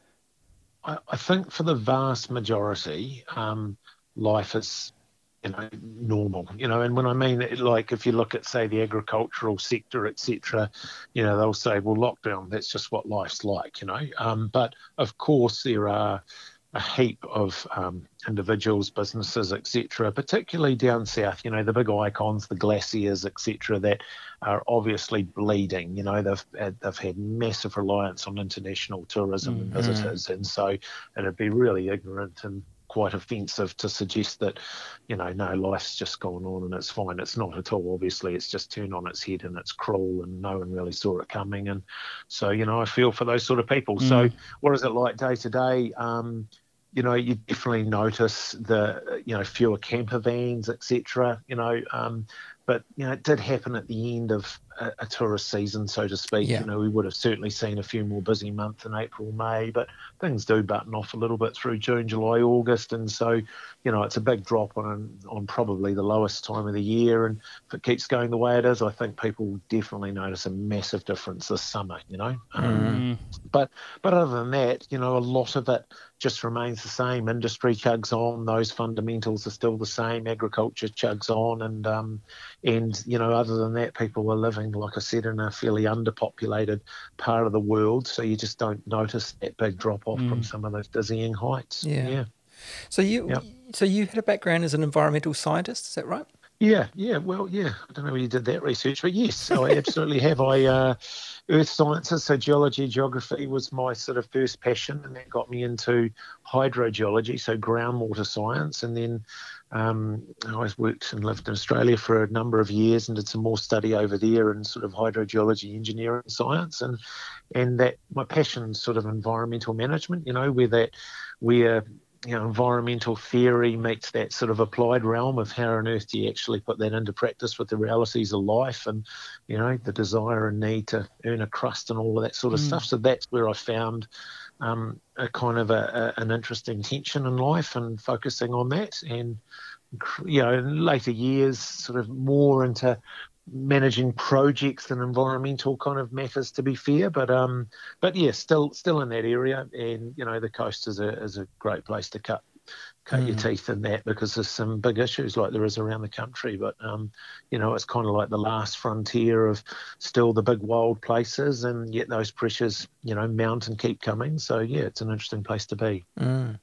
I, I think for the vast majority, um, life is, you know, normal, you know, and when I mean it, like if you look at, say, the agricultural sector, et cetera, you know, they'll say, well, lockdown, that's just what life's like, you know. Um, but of course there are a heap of um, individuals, businesses, et cetera, particularly down south, you know, the big icons, the glaciers, et cetera, that are obviously bleeding. You know, they've had, they've had massive reliance on international tourism Mm-hmm. and visitors, and so it'd be really ignorant and quite offensive to suggest that, you know, no, life's just gone on and it's fine. It's not at all. Obviously, it's just turned on its head and it's cruel and no one really saw it coming. And so, you know, I feel for those sort of people. Mm. So what is it like day to day? Um, you know, you definitely notice the, you know, fewer camper vans, et cetera, you know, um, but, you know, it did happen at the end of a, a tourist season, so to speak. Yeah. You know, we would have certainly seen a few more busy months in April, May, but things do button off a little bit through June, July, August. And so, you know, it's a big drop on on probably the lowest time of the year. And if it keeps going the way it is, I think people will definitely notice a massive difference this summer, you know. Mm. Um, but but other than that, you know, a lot of it just remains the same. Industry chugs on. Those fundamentals are still the same. Agriculture chugs on. And, um, and you know, other than that, people are living, like I said, in a fairly underpopulated part of the world. So you just don't notice that big drop off mm. from some of those dizzying heights. Yeah. yeah. So you, yep. so you had a background as an environmental scientist, is that right? Yeah, yeah, well, yeah. I don't know where you did that research, but yes, so I absolutely have. I uh, earth sciences, so geology, geography was my sort of first passion, and that got me into hydrogeology, so groundwater science, and then um, I always worked and lived in Australia for a number of years and did some more study over there in sort of hydrogeology, engineering science, and and that my passion sort of environmental management, you know, where that where you know, environmental theory meets that sort of applied realm of how on earth do you actually put that into practice with the realities of life and, you know, the desire and need to earn a crust and all of that sort of mm. stuff. So that's where I found um, a kind of a, a, an interesting tension in life and focusing on that. And, you know, in later years, sort of more into managing projects and environmental kind of matters, to be fair, but um, but yeah, still still in that area, and you know the coast is a is a great place to cut cut mm. your teeth in that, because there's some big issues like there is around the country, but um, you know it's kind of like the last frontier of still the big wild places, and yet those pressures you know mount and keep coming. So yeah, it's an interesting place to be. Mm.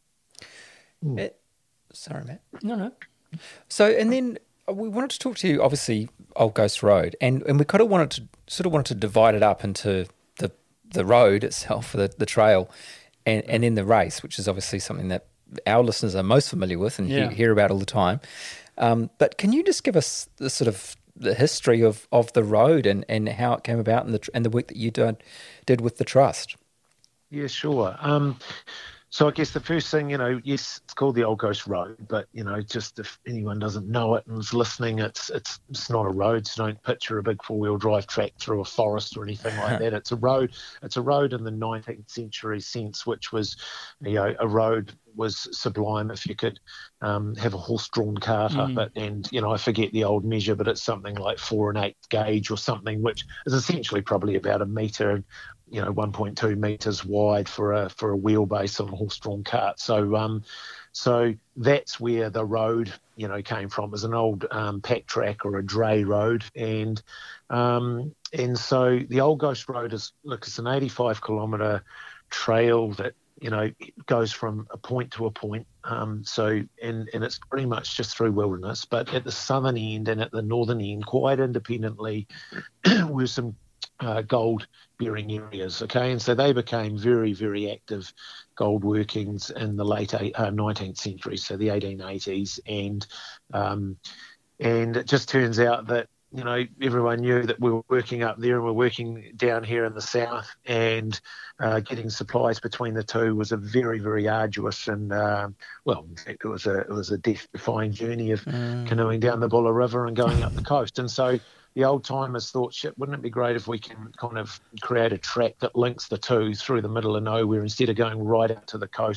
Mm. It, sorry, Matt. No, no. So and then. We wanted to talk to you, obviously, Old Ghost Road, and, and we kind of wanted to sort of wanted to divide it up into the the road itself, the, the trail, and, and then the race, which is obviously something that our listeners are most familiar with and yeah. hear, hear about all the time. Um, but can you just give us the sort of the history of, of the road and, and how it came about and the and the work that you did did with the trust? Yeah, sure. Um, So I guess the first thing, you know, yes, it's called the Old Ghost Road, but, you know, just if anyone doesn't know it and is listening, it's it's it's not a road. So don't picture a big four-wheel drive track through a forest or anything like that. It's a road. It's a road in the nineteenth century sense, which was, you know, a road was sublime if you could um, have a horse-drawn cart mm. up it. And, you know, I forget the old measure, but it's something like four and eight gauge or something, which is essentially probably about a metre and, you know, one point two metres wide for a for a wheelbase on a horse-drawn cart. So um, so that's where the road, you know, came from, as an old um, pack track or a dray road. And um, and so the Old Ghost Road is, look, it's an eighty-five kilometre trail that, you know, goes from a point to a point. Um, so, and, and it's pretty much just through wilderness. But at the southern end and at the northern end, quite independently, were some uh, gold-bearing areas, okay? And so they became very, very active gold workings in the late uh, nineteenth century, so the eighteen eighties. And, um, and it just turns out that, you know, everyone knew that we were working up there and we're working down here in the south, and uh, getting supplies between the two was a very, very arduous and, uh, well, in fact, it was a it was a death-defying journey of mm. canoeing down the Buller River and going up the coast. And so the old-timers thought, shit, wouldn't it be great if we can kind of create a track that links the two through the middle of nowhere instead of going right out to the coast and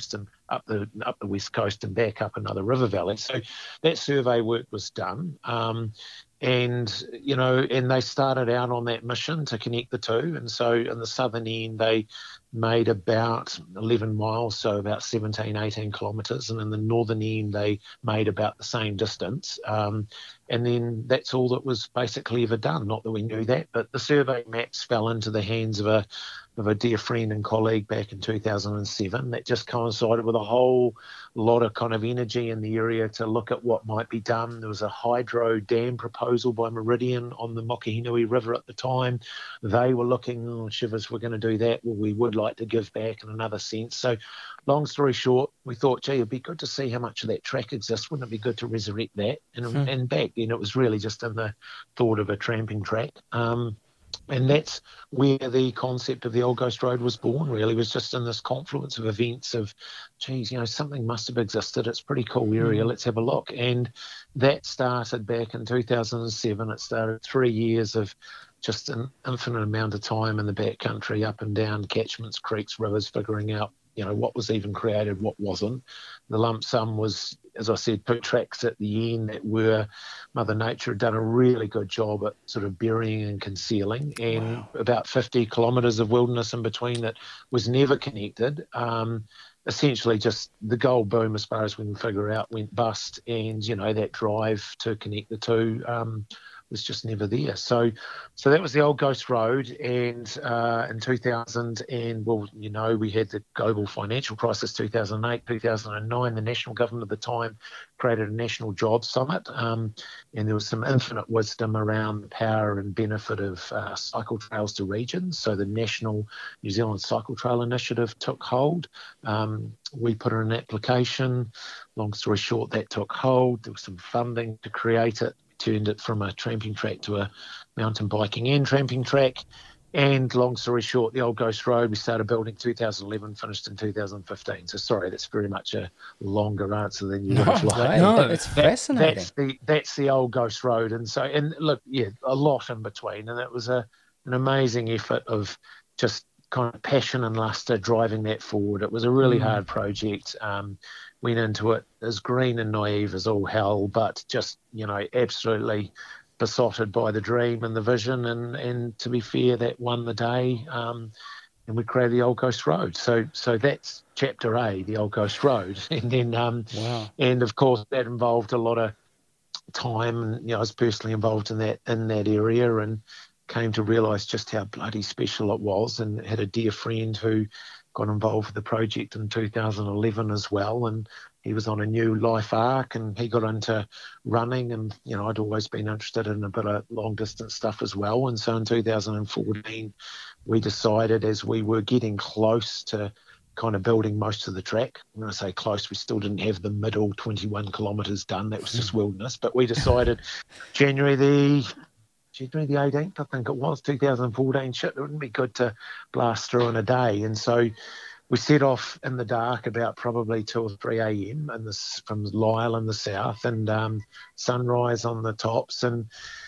up the up the west coast and back up another river valley. So that survey work was done. Um, And, you know, and they started out on that mission to connect the two. And so in the southern end, they made about eleven miles, so about seventeen, eighteen kilometres. And in the northern end, they made about the same distance. Um, and then that's all that was basically ever done. Not that we knew that, but the survey maps fell into the hands of a of a dear friend and colleague back in two thousand seven. That just coincided with a whole lot of kind of energy in the area to look at what might be done. There was a hydro dam proposal by Meridian on the Mokehinui River at the time. They were looking, oh, shivers, we're going to do that. Well, we would like to give back in another sense. So long story short, we thought, gee, it'd be good to see how much of that track exists. Wouldn't it be good to resurrect that? And, hmm. and back then it was really just in the thought of a tramping track. Um, And that's where the concept of the Old Ghost Road was born, really, was just in this confluence of events of, geez, you know, something must have existed. It's a pretty cool area. Let's have a look. And that started back in two thousand seven. It started three years of just an infinite amount of time in the backcountry, up and down catchments, creeks, rivers, figuring out, you know, what was even created, what wasn't. The lump sum was, as I said, two tracks at the end that were, Mother Nature had done a really good job at sort of burying and concealing, and wow. about fifty kilometres of wilderness in between that was never connected. Um, essentially just the gold boom, as far as we can figure out, went bust, and, you know, that drive to connect the two um, was just never there. So so that was the Old Ghost Road. And uh, in two thousand, and well, you know, we had the global financial crisis, two thousand eight, two thousand nine. The national government at the time created a national jobs summit, um, and there was some infinite wisdom around the power and benefit of uh, cycle trails to regions. So the National New Zealand Cycle Trail Initiative took hold. Um, we put in an application. Long story short, that took hold. There was some funding to create it. Turned it from a tramping track to a mountain biking and tramping track. And long story short, the Old Ghost Road, we started building two thousand eleven, finished in two thousand fifteen. So sorry, that's very much a longer answer than you would have liked. No, it's that, fascinating. That's the that's the Old Ghost Road. And so, and look, yeah, a lot in between. And it was a an amazing effort of just kind of passion and luster driving that forward. It was a really mm. hard project. Um, went into it as green and naive as all hell, but just, you know, absolutely besotted by the dream and the vision. And, and to be fair, that won the day. Um, and we created the Old Ghost Road. So so that's chapter A, the Old Ghost Road. And then, um, wow. and of course, that involved a lot of time. And, you know, I was personally involved in that in that area, and came to realise just how bloody special it was, and had a dear friend who got involved with the project in two thousand eleven as well, and he was on a new life arc, and he got into running, and, you know, I'd always been interested in a bit of long distance stuff as well. And so in two thousand fourteen, we decided, as we were getting close to kind of building most of the track, when I say close, we still didn't have the middle twenty-one kilometres done, that was just wilderness, but we decided January the January the eighteenth, I think it was, two thousand fourteen, shit, it wouldn't be good to blast through in a day. And so we set off in the dark about probably two or three a.m. and this from Lyle in the south, and um, sunrise on the tops. And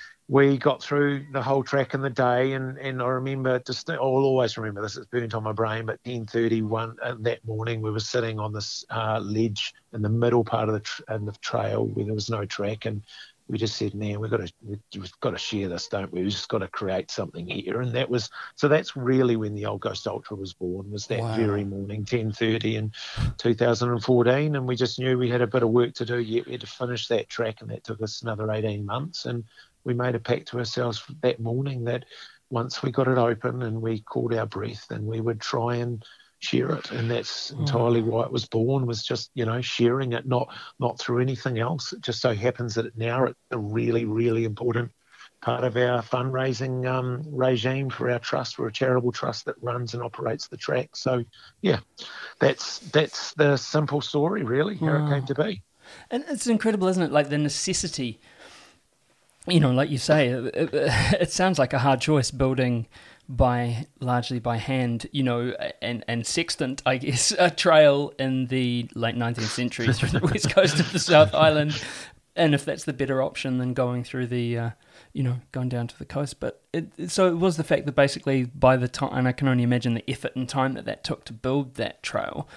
we got through the whole track in the day. And, and I remember, just I'll always remember this, it's burnt on my brain, but ten thirty-one uh, that morning, we were sitting on this uh, ledge in the middle part of the, tra- in the trail where there was no track. And we just said, man, we've got to we've got to share this, don't we? We've just got to create something here. And that was, so that's really when the Old Ghost Ultra was born, was that wow. very morning, ten thirty in two thousand fourteen. And we just knew we had a bit of work to do yet. We had to finish that track, and that took us another eighteen months. And we made a pact to ourselves that morning that once we got it open and we caught our breath, then we would try and share it. And that's entirely why it was born, was just, you know, sharing it, not not through anything else. It just so happens that now it's a really, really important part of our fundraising um, regime for our trust. We're a charitable trust that runs and operates the track. So, yeah, that's that's the simple story, really, how wow. it came to be. And it's incredible, isn't it? Like the necessity, you know, like you say, it, it, it sounds like a hard choice, building by largely by hand, you know, and, and sextant, I guess, a trail in the late nineteenth century through the west coast of the South Island. And if that's the better option than going through the, uh, you know, going down to the coast. But it, so it was the fact that basically by the time, and I can only imagine the effort and time that that took to build that trail,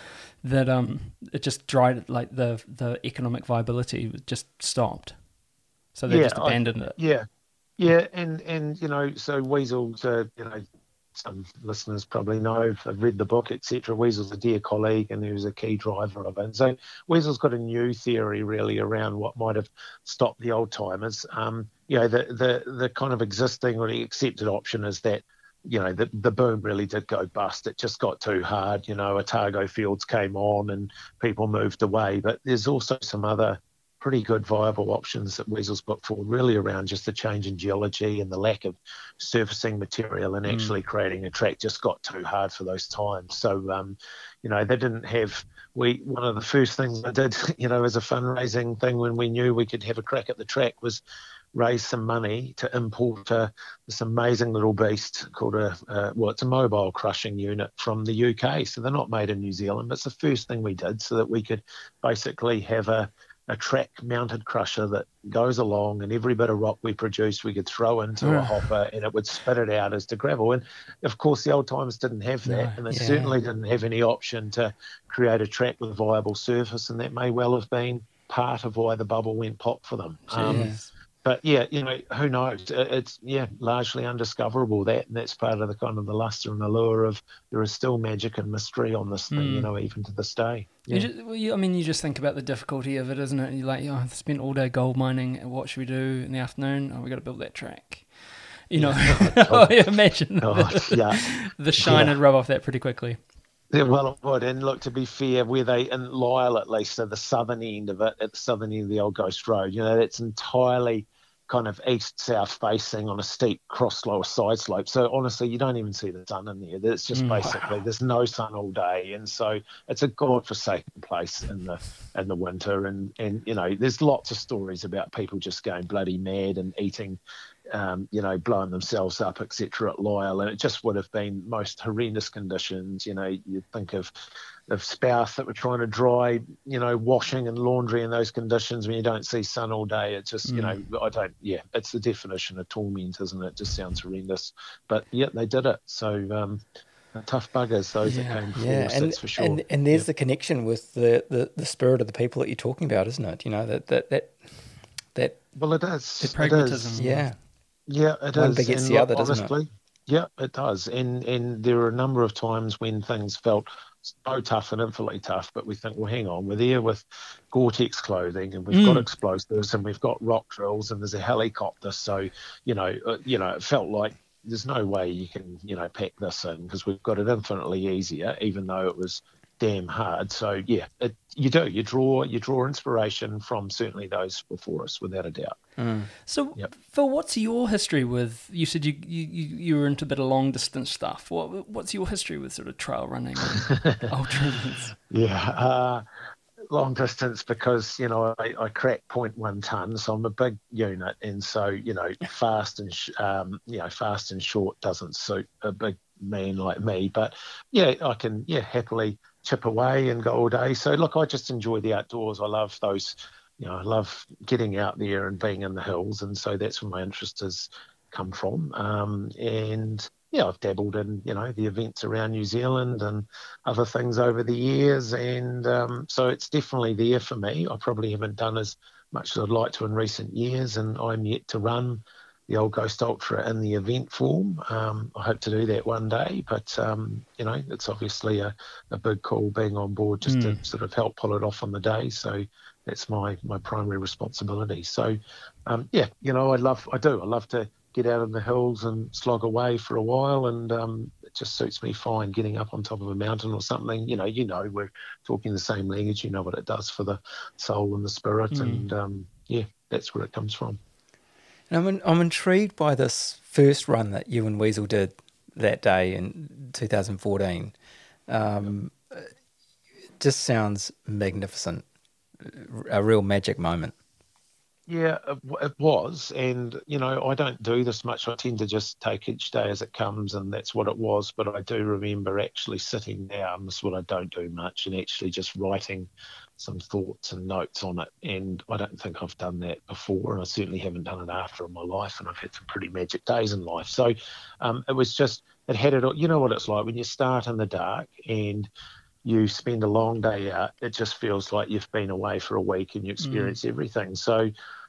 that um it just dried, like the the economic viability just stopped, so they Yeah, just I- abandoned it. Yeah, yeah, and and you know, so Weasel's, uh, you know, some listeners probably know, if they've read the book, et cetera. Weasel's a dear colleague, and he was a key driver of it. And so Weasel's got a new theory really around what might have stopped the old timers. Um, you know, the the the kind of existing or the accepted option is that, you know, the, the boom really did go bust. It just got too hard. You know, Otago Fields came on and people moved away. But there's also some other pretty good viable options that Weasel's put forward, really around just the change in geology and the lack of surfacing material, and actually mm. creating a track just got too hard for those times. So, um, you know, they didn't have, we, one of the first things I did, you know, as a fundraising thing when we knew we could have a crack at the track was raise some money to import uh, this amazing little beast called a, uh, well, it's a mobile crushing unit from the U K. So they're not made in New Zealand, but it's the first thing we did so that we could basically have a, a track mounted crusher that goes along, and every bit of rock we produce we could throw into a hopper and it would spit it out as to gravel. And of course the old timers didn't have that, no, and they yeah. certainly didn't have any option to create a track with a viable surface, and that may well have been part of why the bubble went pop for them. Um, but yeah, you know, who knows? It's yeah, largely undiscoverable, that, and that's part of the kind of the luster and allure of there is still magic and mystery on this thing, mm. you know, even to this day. Yeah. You just, well, you, I mean, you just think about the difficulty of it, isn't it? You're like, oh, I spent all day gold mining. What should we do in the afternoon? Oh, we got to build that track. You know, yeah. oh, yeah, imagine oh, the, yeah. the shine yeah. would rub off that pretty quickly. Yeah, well, it would. And look, to be fair, where they, in Lyle at least, at the southern end of it, at the southern end of the old Ghost Road, you know, that's entirely kind of east-south facing on a steep cross-lower side slope. So honestly, you don't even see the sun in there. It's just mm. basically there's no sun all day, and so it's a god-forsaken place in the in the winter. And and you know, there's lots of stories about people just going bloody mad and eating, um, you know, blowing themselves up, et cetera at Lyle, and it just would have been most horrendous conditions. You know, you think of of spouts that were trying to dry, you know, washing and laundry in those conditions when you don't see sun all day. It's just, mm. you know, I don't, yeah, it's the definition of torment, isn't it? It just sounds horrendous. But yeah, they did it. So um, tough buggers, those yeah. that came before yeah. us, and, that's for sure. And, and there's yeah. the connection with the, the, the spirit of the people that you're talking about, isn't it? You know, that, that, that, that well, it is. The pragmatism. It is. Yeah. Yeah, it One is. begets and the look, other, doesn't honestly, it? Yeah, it does. And and there are a number of times when things felt so tough and infinitely tough, but we think, well, hang on, we're there with Gore-Tex clothing, and we've mm. got explosives, and we've got rock drills, and there's a helicopter. So, you know, uh, you know, it felt like there's no way you can, you know, pack this in because we've got it infinitely easier, even though it was damn hard. So yeah, it, you do. You draw you draw inspiration from certainly those before us, without a doubt. Mm. So, yep. Phil, what's your history with? You said you, you you were into a bit of long distance stuff. What what's your history with sort of trail running and ultras? Yeah, uh, long distance because you know I, I crack zero point one ton, so I'm a big unit, and so you know fast and sh- um, you know fast and short doesn't suit a big man like me. But yeah, I can yeah happily chip away and go all day. So look, I just enjoy the outdoors. I love those, you know, I love getting out there and being in the hills, and so that's where my interest has come from. Um, and yeah, I've dabbled in, you know, the events around New Zealand and other things over the years, and um, so it's definitely there for me. I probably haven't done as much as I'd like to in recent years, and I'm yet to run the old Ghost Ultra in the event form. Um, I hope to do that one day, but, um, you know, it's obviously a, a big call being on board just mm. to sort of help pull it off on the day. So that's my, my primary responsibility. So, um, yeah, you know, I love, I do, I love to get out in the hills and slog away for a while, and um, it just suits me fine getting up on top of a mountain or something. You know, you know, we're talking the same language, you know what it does for the soul and the spirit, mm. and um, yeah, that's where it comes from. And I'm in, I'm intrigued by this first run that you and Weasel did that day in two thousand fourteen. Um, it just sounds magnificent, a real magic moment. Yeah, it was. And, you know, I don't do this much. I tend to just take each day as it comes, and that's what it was. But I do remember actually sitting down, this is what I don't do much, and actually just writing some thoughts and notes on it. And I don't think I've done that before, and I certainly haven't done it after in my life, and I've had some pretty magic days in life. So um, it was just, it had it all. You know what it's like when you start in the dark, and you spend a long day out, it just feels like you've been away for a week and you experience mm. everything. So,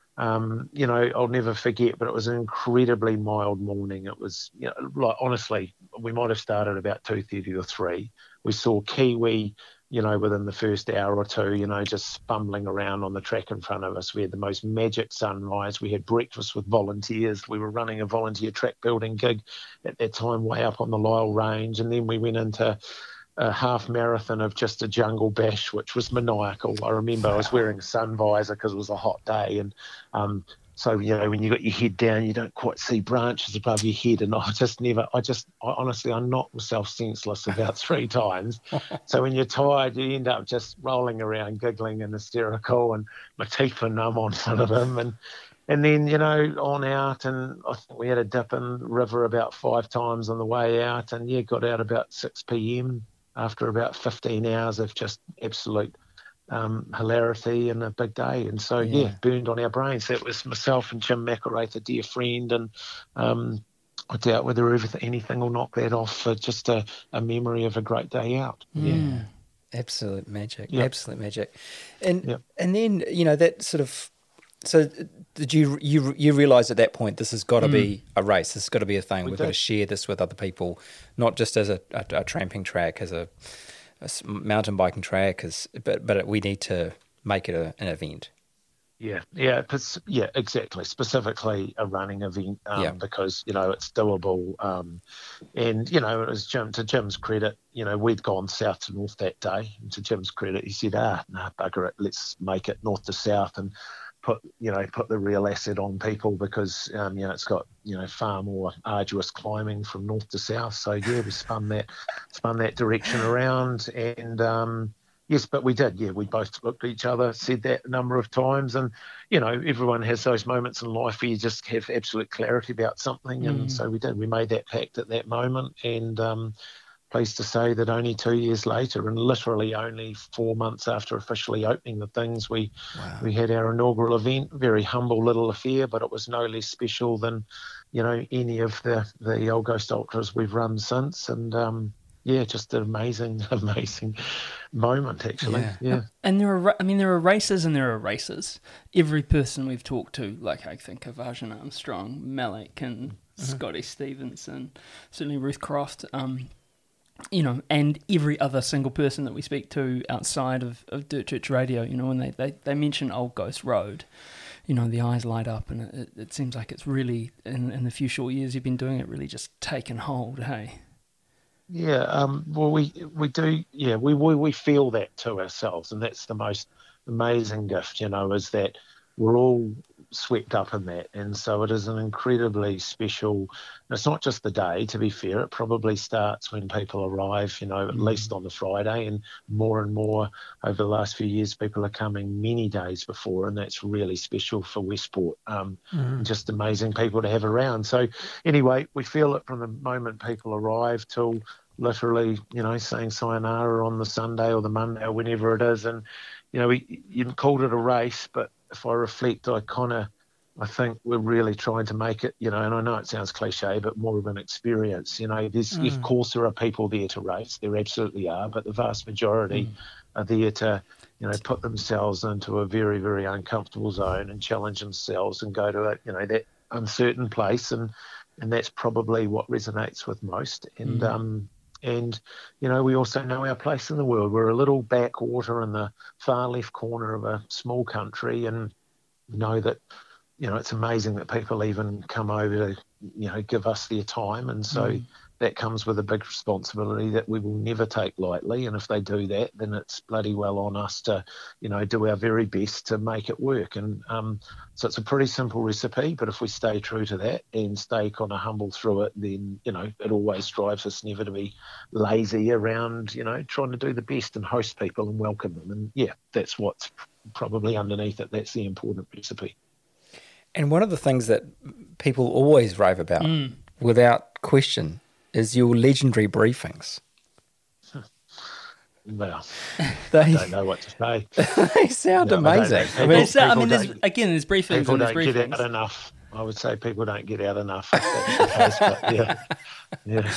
um, you know, I'll never forget, but it was an incredibly mild morning. It was, you know, like honestly, we might have started about two thirty or three. We saw Kiwi, you know, within the first hour or two, you know, just fumbling around on the track in front of us. We had the most magic sunrise. We had breakfast with volunteers. We were running a volunteer track building gig at that time way up on the Lyell Range. And then we went into a half marathon of just a jungle bash, which was maniacal. I remember I was wearing a sun visor because it was a hot day. And um, so, you know, when you got your head down, you don't quite see branches above your head. And I just never, I just, I, honestly, I knocked myself senseless about three times. So when you're tired, you end up just rolling around, giggling and hysterical, and my teeth were numb on some of them. And And then, you know, on out, and I think we had a dip in the river about five times on the way out, and, yeah, got out about six p.m. after about fifteen hours of just absolute um, hilarity and a big day. And so, yeah. yeah, burned on our brains. That was myself and Jim McElrath, a dear friend, and um, I doubt whether anything will knock that off for just a, a memory of a great day out. Mm. Yeah. Absolute magic. Yep. Absolute magic. And yep. and then, you know, that sort of... So did you you you realise at that point this has got to mm. be a race? This has got to be a thing. We We've did. got to share this with other people, not just as a, a, a tramping track, as a, a mountain biking track, as but but we need to make it a, an event. Yeah, yeah, yeah, exactly. Specifically a running event um, yeah. because you know it's doable, um, and you know it was Jim. To Jim's credit, you know we'd gone south to north that day. And to Jim's credit, he said, "Ah, nah, bugger it, let's make it north to south and." Put you know put the real asset on people because um, you know it's got you know far more arduous climbing from north to south. So yeah, we spun that spun that direction around, and um, yes, but we did. Yeah, we both looked at each other, said that a number of times, and you know everyone has those moments in life where you just have absolute clarity about something, mm. and so we did. We made that pact at that moment, and. Um, Pleased to say that only two years later, and literally only four months after officially opening the things, we wow. we had our inaugural event. Very humble little affair, but it was no less special than, you know, any of the the Old Ghost Ultras we've run since. And um, yeah, just an amazing, amazing moment actually. Yeah. yeah. And there are, I mean, there are races and there are races. Every person we've talked to, like I think of Arjun Armstrong, Malik, and mm-hmm. Scotty Stevenson, certainly Ruth Croft. Um, You know, and every other single person that we speak to outside of, of Dirt Church Radio, you know, when they, they, they mention Old Ghost Road, you know, the eyes light up, and it, it seems like it's really, in, in the few short years you've been doing it, really just taken hold, hey? Yeah, um, well, we we do, yeah, we, we, we feel that to ourselves, and that's the most amazing gift, you know, is that we're all swept up in that, and so it is an incredibly special. It's not just the day, to be fair. It probably starts when people arrive, you know, at mm. least on the Friday, and more and more over the last few years, people are coming many days before, and that's really special for Westport. Um, mm. Just amazing people to have around. So anyway, we feel it from the moment people arrive till literally, you know, saying sayonara on the Sunday or the Monday or whenever it is, and you know, we you called it a race, but if I reflect, I kind of, I think we're really trying to make it, you know, and I know it sounds cliche, but more of an experience. You know, there's, mm. of course, there are people there to race. There absolutely are, but the vast majority mm. are there to, you know, put themselves into a very, very uncomfortable zone and challenge themselves and go to a, you know, that uncertain place, and and that's probably what resonates with most. And mm. um. And, you know, we also know our place in the world. We're a little backwater in the far left corner of a small country, and know that, you know, it's amazing that people even come over to, you know, give us their time. And so mm. that comes with a big responsibility that we will never take lightly. And if they do that, then it's bloody well on us to, you know, do our very best to make it work. And um, so it's a pretty simple recipe, but if we stay true to that and stay kind of humble through it, then, you know, it always drives us never to be lazy around, you know, trying to do the best and host people and welcome them. And yeah, that's what's probably underneath it. That's the important recipe. And one of the things that people always rave about, mm. without question, is your legendary briefings. Well, they, I don't know what to say. They sound no, amazing. I, I mean, I mean there's, again, there's briefings people and there's don't briefings. Get out enough. I would say people don't get out enough. If that's the case, but yeah, yeah.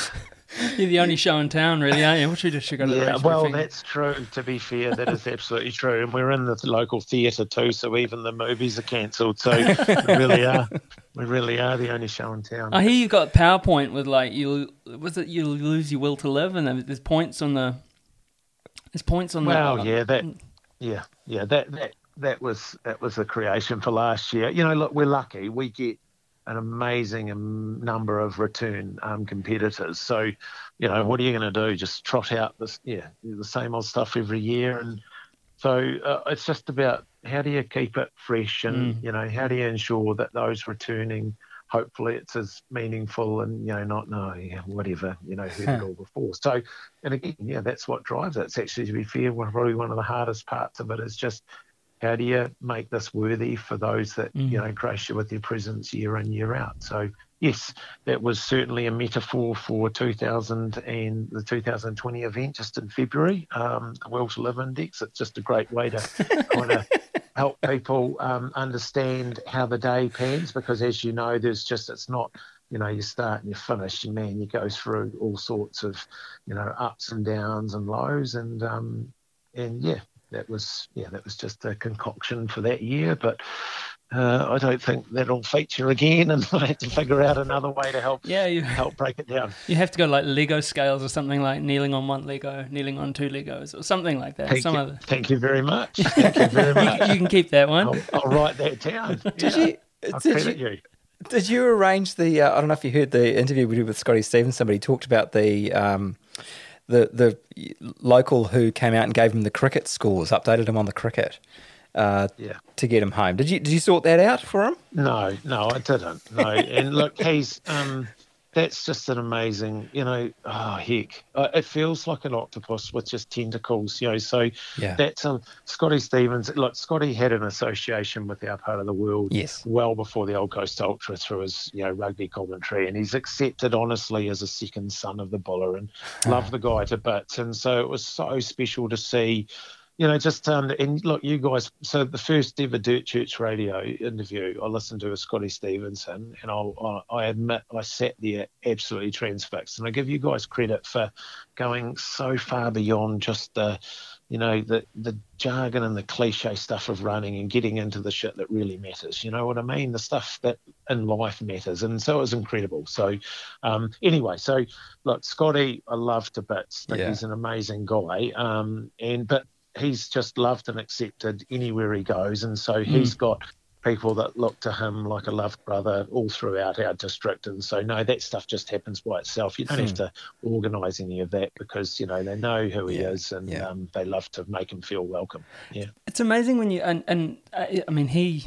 You're the only show in town, really, aren't you? What should we should go to the Yeah, race well, briefing? that's true. To be fair, that is absolutely true. And we're in the local theatre too, so even the movies are cancelled. So we really are, we really are the only show in town. I hear you got PowerPoint with like you was it you lose your will to live, and there's points on the there's points on Well, the yeah, that, yeah, yeah, that that that was that was the creation for last year. You know, look, we're lucky. We get an amazing um, number of return um, competitors. So, you know, what are you going to do? Just trot out this, yeah, the same old stuff every year. And so uh, it's just about how do you keep it fresh and, Mm. you know, how do you ensure that those returning, hopefully it's as meaningful and, you know, not, no, yeah, whatever, you know, heard it all before. So, and again, yeah, that's what drives it. It's actually, to be fair, one, probably one of the hardest parts of it is just how do you make this worthy for those that, Mm. you know, grace you with their presence year in, year out? So, yes, that was certainly a metaphor for two thousand and the two thousand twenty event just in February, um, the Will to Live Index. It's just a great way to kind of help people um, understand how the day pans because, as you know, there's just, it's not, you know, you start and you finish, and man, you go through all sorts of, you know, ups and downs and lows. And, um, and yeah, that was, yeah, that was just a concoction for that year. But uh, I don't think that'll feature again, and I have to figure out another way to help Yeah, you help break it down. you have to go like Lego scales or something, like kneeling on one Lego, kneeling on two Legos, or something like that. Thank Some you, other. thank you very much. Thank you very much. You can keep that one. I'll, I'll write that down. Did Yeah. you? I'll Did credit you? you. Did you arrange the? Uh, I don't know if you heard the interview we did with Scotty Stevens. Somebody talked about the um, the the local who came out and gave him the cricket scores, updated him on the cricket uh, Yeah. to get him home. Did you? Did you sort that out for him? No, no, I didn't. No, and look, he's um, that's just an amazing, you know. Oh heck, uh, it feels like an octopus with just tentacles, you know. So Yeah. that's um, Scotty Stevens. Look, Scotty had an association with our part of the world, Yes. well before the Old Coast Ultra through his, you know, rugby commentary, and he's accepted honestly as a second son of the Buller, and love the guy to bits. And so it was so special to see. You know, just um, and look, you guys. So the first ever Dirt Church radio interview I listened to with Scotty Stevenson, and I'll, I, I admit I sat there absolutely transfixed. And I give you guys credit for going so far beyond just the, you know, the the jargon and the cliche stuff of running and getting into the shit that really matters. You know what I mean? The stuff that in life matters. And so it was incredible. So um, anyway, so look, Scotty, I love to bits. Think Yeah. he's an amazing guy. Um, and but. He's just loved and accepted anywhere he goes, and so he's got people that look to him like a loved brother all throughout our district. And so no, that stuff just happens by itself. You don't have to organise any of that because, you know, they know who he Yeah, is, and yeah. um, they love to make him feel welcome. Yeah. It's amazing when you and and uh, I mean he.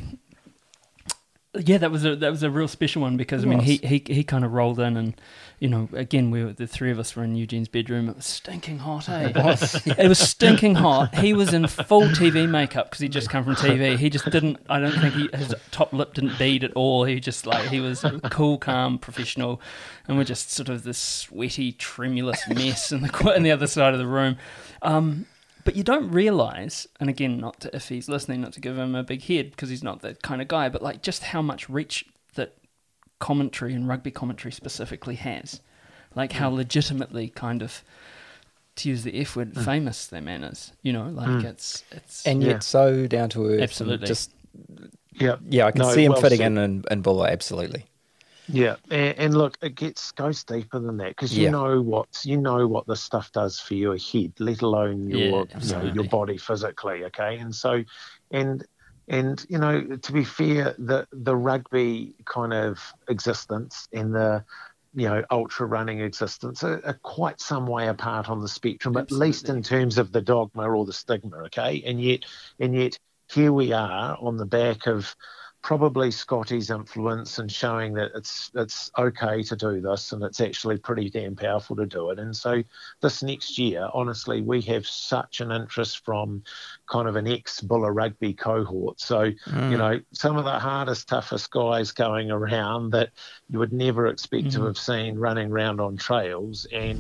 Yeah, that was a that was a real special one because I mean he, he he kind of rolled in and, you know, again we were, the three of us were in Eugene's bedroom. It was stinking hot, eh? It was. It was stinking hot. He was in full T V makeup because he'd just come from T V. He just didn't. I don't think he, his top lip didn't bead at all. He just like he was cool, calm, professional, and we're just sort of this sweaty, tremulous mess in the in the other side of the room. Um, But you don't realise, and again, not to, if he's listening, not to give him a big head because he's not that kind of guy, but like just how much reach that commentary and rugby commentary specifically has. Like how legitimately kind of, to use the F word, famous that man is. You know, like it's... it's And Yeah. yet so down to earth. and Absolutely. Just Yeah. yeah, I can No, see him well fitting said. in, in in Buller, absolutely. Yeah, and, and look, it gets goes deeper than that because you Yeah. know what you know what this stuff does for your head, let alone your Yeah, you know, absolutely. your body physically. Okay, and so, and and you know, to be fair, the the rugby kind of existence and the you know ultra running existence are, are quite some way apart on the spectrum, at least in terms of the dogma or the stigma. Okay, and yet and yet here we are on the back of probably Scotty's influence and showing that it's it's okay to do this and it's actually pretty damn powerful to do it. And so this next year, honestly, we have such an interest from kind of an ex-Buller rugby cohort. So, you know, some of the hardest, toughest guys going around that you would never expect to have seen running around on trails. And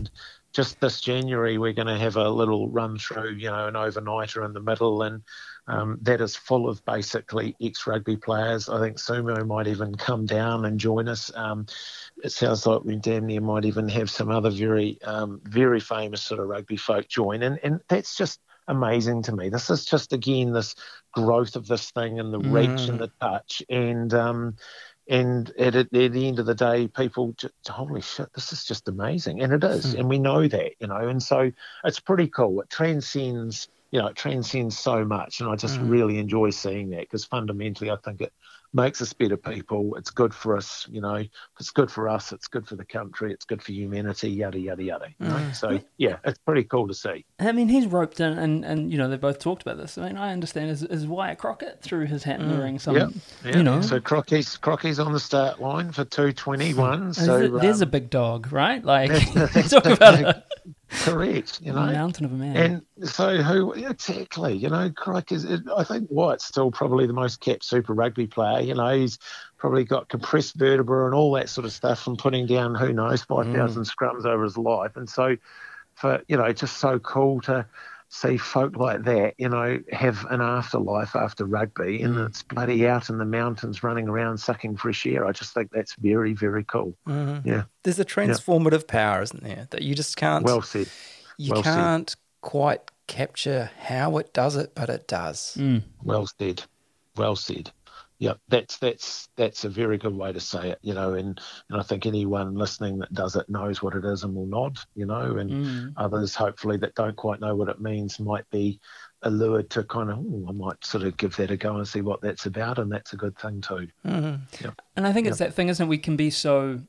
just this January, we're going to have a little run through, you know, an overnighter in the middle, and um, that is full of basically ex-rugby players. I think Sumo might even come down and join us. Um, it sounds like we damn near might even have some other very, um, very famous sort of rugby folk join, and, and that's just amazing to me. This is just, again, this growth of this thing and the Mm. reach and the touch, and um, and at, at the end of the day, people just, holy shit, this is just amazing, and it is, Mm. and we know that, you know, and so it's pretty cool. It transcends, you know, it transcends so much, and I just Mm. really enjoy seeing that, because fundamentally, I think it makes us better people. It's good for us, you know. It's good for us. It's good for the country. It's good for humanity. Yada yada yada. You know? Mm. So yeah, it's pretty cool to see. I mean, he's roped in, and, and you know, they've both talked about this. I mean, I understand is, is Wyatt Crockett threw his hat in the ring. Some, Yeah, yeah. you know, So Crocky's Crocky's on the start line for two twenty-one. So there's, a, there's um, a big dog, right? Like, that's- that's talk a about big- a correct, you know. mountain of a man. And so who exactly, you know, Crike is, I think Wyatt's still probably the most capped Super Rugby player. You know, he's probably got compressed vertebra and all that sort of stuff from putting down, who knows, five thousand scrums over his life. And so for, you know, just so cool to see folk like that, you know, have an afterlife after rugby, and it's bloody out in the mountains running around sucking fresh air. I just think that's very, very cool. Mhm. Yeah. There's a transformative power, isn't there, that you just can't. Well said. you well said. can't quite capture how it does it, but it does. Mm. Well said. Well said. Yeah, that's that's that's a very good way to say it, you know, and, and I think anyone listening that does it knows what it is and will nod, you know, and Mm. others hopefully that don't quite know what it means might be allured to kind of, oh, I might sort of give that a go and see what that's about, and that's a good thing too. Mhm. And I think it's that thing, isn't it? We can be so.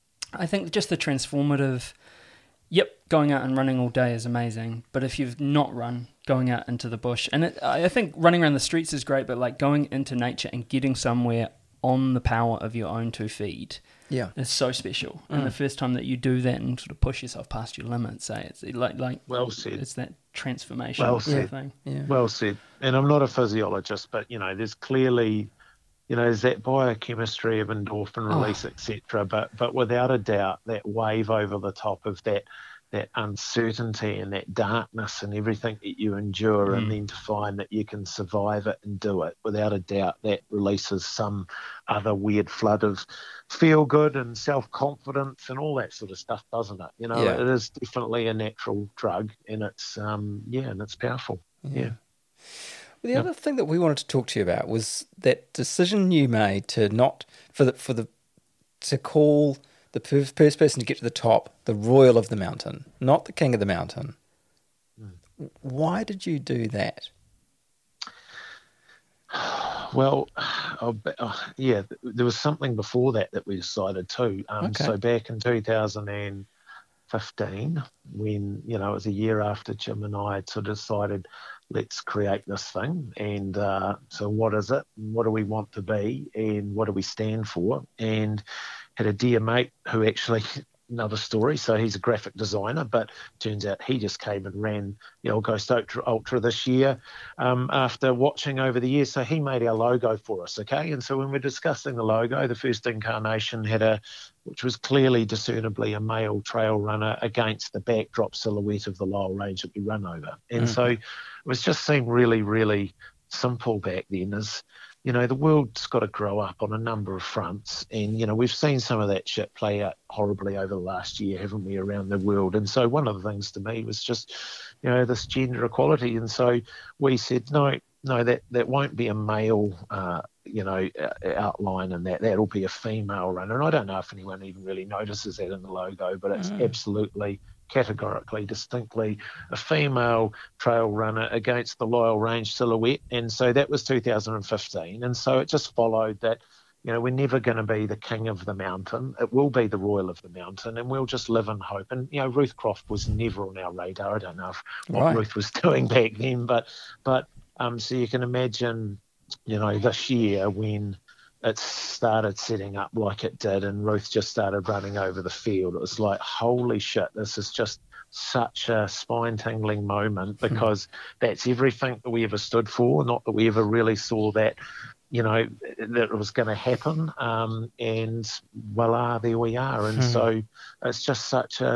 I think just the transformative. Yep, going out and running all day is amazing. But if you've not run, going out into the bush, and it, I think running around the streets is great, but like going into nature and getting somewhere on the power of your own two feet Yeah. is so special. Mm. And the first time that you do that and sort of push yourself past your limits, say it's like like Well said. it's that transformation Well sort of said. thing. Yeah. Well said. And I'm not a physiologist, but, you know, there's clearly, you know, there's that biochemistry of endorphin release, et cetera. But but without a doubt, that wave over the top of that that uncertainty and that darkness and everything that you endure, and then to find that you can survive it and do it, without a doubt, that releases some other weird flood of feel good and self-confidence and all that sort of stuff, doesn't it? You know, Yeah. it is definitely a natural drug, and it's, um, yeah, and it's powerful. Yeah. Well, the other thing that we wanted to talk to you about was that decision you made to not for the for the to call the per- first person to get to the top the royal of the mountain, not the king of the mountain. Mm. Why did you do that? Well, oh, but, oh, yeah, th- there was something before that that we decided too. Um, Okay. So back in two thousand fifteen, when, you know, it was a year after Jim and I had sort of decided, let's create this thing. And uh, so what is it? What do we want to be? And what do we stand for? And had a dear mate who actually, another story, so he's a graphic designer, but turns out he just came and ran the Old Ghost Ultra, Ultra this year um, after watching over the years. So he made our logo for us, okay? And so when we're discussing the logo, the first incarnation had a, which was clearly discernibly a male trail runner against the backdrop silhouette of the Lyell Range that we run over. And Mm. so it was just seemed really, really simple back then, as, you know, the world's got to grow up on a number of fronts. And, you know, we've seen some of that shit play out horribly over the last year, haven't we, around the world? And so one of the things to me was just, you know, this gender equality. And so we said, no, no, that, that won't be a male, uh, you know, uh, outline, and that that'll be a female runner. And I don't know if anyone even really notices that in the logo, but it's Mm. absolutely categorically, distinctly a female trail runner against the Lyell Range silhouette. And so that was two thousand fifteen. And so it just followed that, you know, we're never going to be the king of the mountain. It will be the royal of the mountain, and we'll just live in hope. And, you know, Ruth Croft was never on our radar. I don't know if, what Right. Ruth was doing back then, but, but um, so you can imagine, you know, this year when it started setting up like it did, and Ruth just started running over the field, it was like, holy shit, this is just such a spine-tingling moment, because that's everything that we ever stood for. Not that we ever really saw that, you know, that it was going to happen. Um, and voila, there we are. And Hmm. so it's just such a,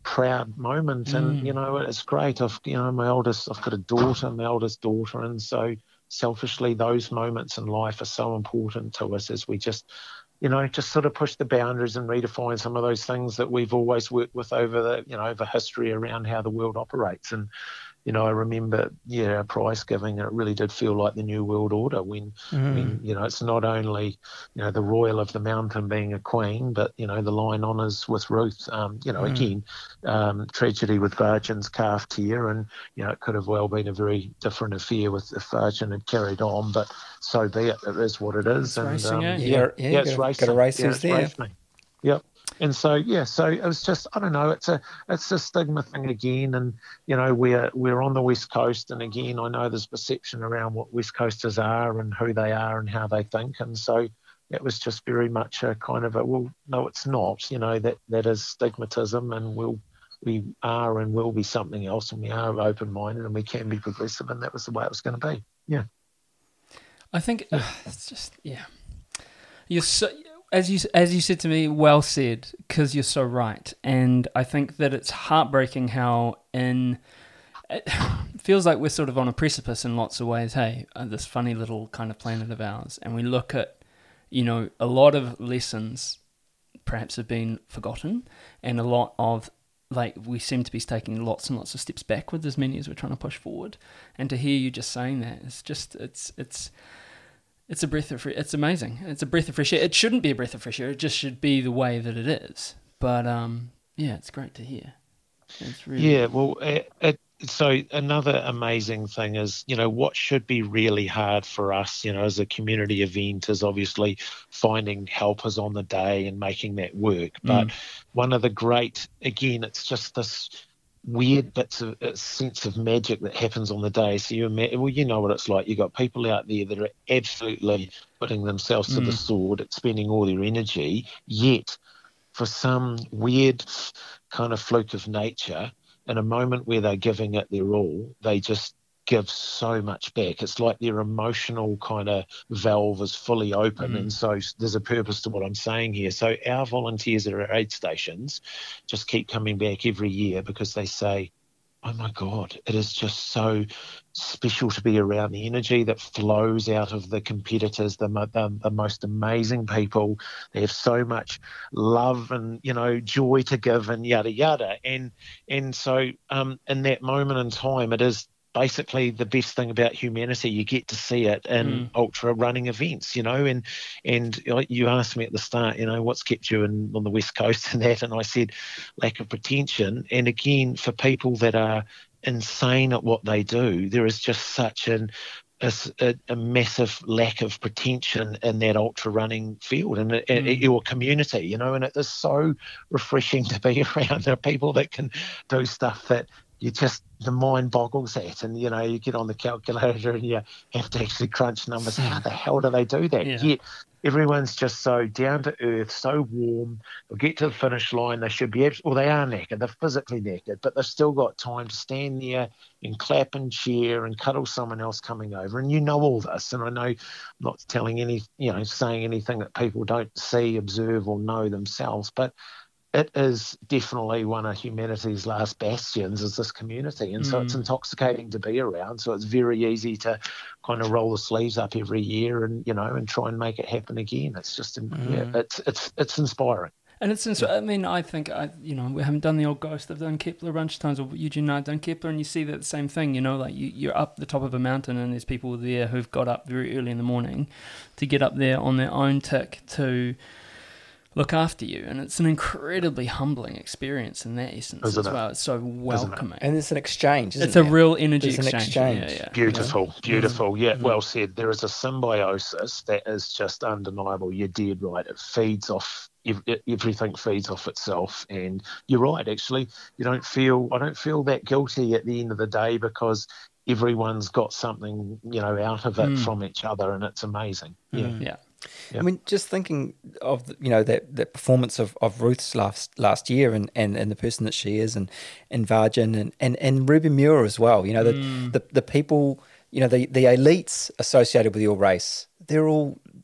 proud moment. And, you know, it's great. I've, you know, my oldest, I've got a daughter, my oldest daughter. And so selfishly, those moments in life are so important to us as we just, you know, just sort of push the boundaries and redefine some of those things that we've always worked with over the, you know, over history around how the world operates. And, you know, I remember, yeah, prize giving, and it really did feel like the New World Order when, mm. when, you know, it's not only, you know, the Royal of the Mountain being a queen, but, you know, the line honours with Ruth, um, you know, mm. again, um, tragedy with Virgin's calved tear, and, you know, it could have well been a very different affair with if Virgin had carried on, but so be it. It is what it is. It's and racing, um, yeah. yeah, yeah, yeah, yeah, it's gotta, racing. Got a race yeah, who's there. Racing. Yep. And so, yeah, so it was just, I don't know, it's a it's a stigma thing again. And, you know, we're, we're on the West Coast. And again, I know there's perception around what West Coasters are and who they are and how they think. And so it was just very much a kind of a, well, no, it's not, you know, that, that is stigmatism, and we'll, we are and will be something else, and we are open-minded and we can be progressive. And that was the way it was going to be. Yeah. I think uh, it's just, yeah. You're so... As you as you said to me, well said, because you're so right. And I think that it's heartbreaking how in it feels like we're sort of on a precipice in lots of ways, hey, uh, this funny little kind of planet of ours. And we look at, you know, a lot of lessons perhaps have been forgotten, and a lot of, like, we seem to be taking lots and lots of steps backwards, as many as we're trying to push forward. And to hear you just saying that, it's just, it's, it's, It's a breath of fresh. It's amazing. It's a breath of fresh air. It shouldn't be a breath of fresh air. It just should be the way that it is. But um, yeah, it's great to hear. It's really yeah. Well, it, it, so another amazing thing is, you know, what should be really hard for us, you know, as a community event, is obviously finding helpers on the day and making that work. But mm. one of the great, again, it's just this weird bits of a sense of magic that happens on the day. So you well, you know what it's like. You got people out there that are absolutely putting themselves to mm. the sword, expending all their energy, yet for some weird kind of fluke of nature, in a moment where they're giving it their all, they just give so much back. It's like their emotional kind of valve is fully open, mm. and so there's a purpose to what I'm saying here. So our volunteers at our aid stations just keep coming back every year because they say, oh my God, it is just so special to be around the energy that flows out of the competitors, the, the, the most amazing people. They have so much love and, you know, joy to give and yada, yada. And, and so um, in that moment in time, it is basically the best thing about humanity. You get to see it in mm. ultra running events, you know, and and you asked me at the start, you know, what's kept you in, on the West Coast and that, and I said lack of pretension. And again, for people that are insane at what they do, there is just such an A, a massive lack of pretension in that ultra running field and mm. your community, you know, and it is so refreshing to be around. There are people that can do stuff that you just, the mind boggles at, and, you know, you get on the calculator and you have to actually crunch numbers. How the hell do they do that? Yeah. Yet everyone's just so down to earth, so warm. They'll get to the finish line. They should be, well, they are knackered. They're physically knackered, but they've still got time to stand there and clap and cheer and cuddle someone else coming over. And you know all this. And I know I'm not telling any, you know, saying anything that people don't see, observe, or know themselves, but it is definitely one of humanity's last bastions, is this community. And so mm. it's intoxicating to be around. So it's very easy to kind of roll the sleeves up every year and, you know, and try and make it happen again. It's just, mm. yeah, it's, it's, it's inspiring. And it's, ins- I mean, I think, I, you know, we haven't done the old Ghost. I've done Kepler a bunch of times, or Eugene and I have done Kepler, and you see that same thing, you know, like you, you're up the top of a mountain and there's people there who've got up very early in the morning to get up there on their own tick to look after you, and it's an incredibly humbling experience in that essence Isn't as it? well. It's so welcoming, and it's an exchange. Isn't it's a there? real energy There's exchange. An exchange. Yeah, yeah. Beautiful, yeah. beautiful. Yeah, mm-hmm. well said. There is a symbiosis that is just undeniable. You're dead right. It feeds off. Everything feeds off itself, and you're right. Actually, you don't feel. I don't feel that guilty at the end of the day because everyone's got something, you know, out of it mm. from each other, and it's amazing. Yeah, mm. yeah. Yeah. I mean, just thinking of the, you know that, that performance of, of Ruth's last last year and, and, and the person that she is, and and Virgin and, and, and Ruby Muir as well. You know, the, the the people, you know, the, the elites associated with your race, they're all,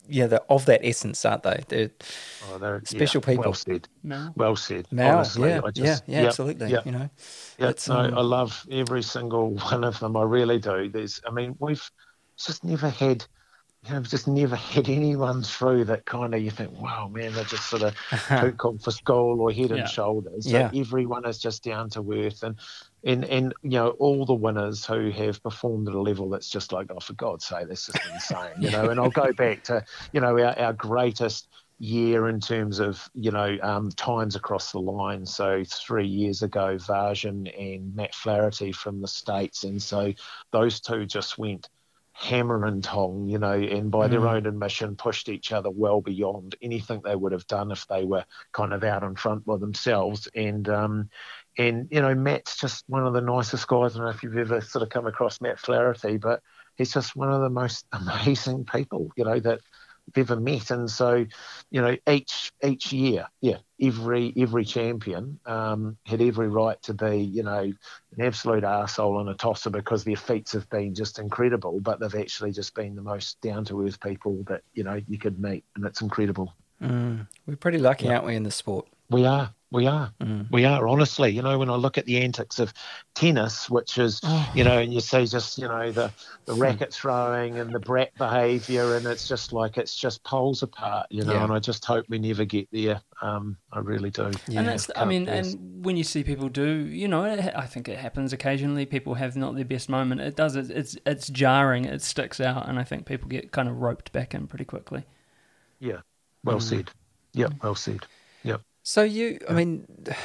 yeah, they're of that essence, aren't they? They're Oh, they're special yeah, people. Well said. No. Well said. Mal, Honestly, yeah, I just, yeah, yeah, yep, absolutely. Yep, You know, yep. it's, no, um, I love every single one of them. I really do. There's, I mean, we've just never had, you know, just never had anyone through that kind of, you think, wow, man, they're just sort of took on for skull or head Yeah. and shoulders. Yeah. So everyone is just down to earth, and, and, and, you know, all the winners who have performed at a level that's just like, oh, for God's sake, that's just insane, you know. And I'll go back to, you know, our, our greatest year in terms of, you know, um, times across the line. So three years ago, Vajan and Matt Flaherty from the States. And so those two just went hammer and tong, you know, and by their own admission pushed each other well beyond anything they would have done if they were kind of out in front by themselves. And, um, and you know, Matt's just one of the nicest guys. I don't know if you've ever sort of come across Matt Flaherty, but he's just one of the most amazing people, you know, that I've ever met. And so, you know, each each year, yeah, every every champion um, had every right to be, you know, an absolute arsehole and a tosser because their feats have been just incredible, but they've actually just been the most down-to-earth people that, you know, you could meet, and it's incredible. Mm. We're pretty lucky, yeah. aren't we, in the sport? We are. We are. Mm. We are, honestly. You know, when I look at the antics of tennis, which is, oh. you know, and you see just, you know, the, the racket throwing and the brat behaviour, and it's just like, it's just poles apart, you know, yeah. and I just hope we never get there. Um, I really do. Yeah. And that's, I mean, and when you see people do, you know, I think it happens occasionally. People have not their best moment. It does. It's, it's, it's jarring. It sticks out. And I think people get kind of roped back in pretty quickly. Yeah. Well mm. said. Yep. Mm. Well said. Yep. So you, I mean,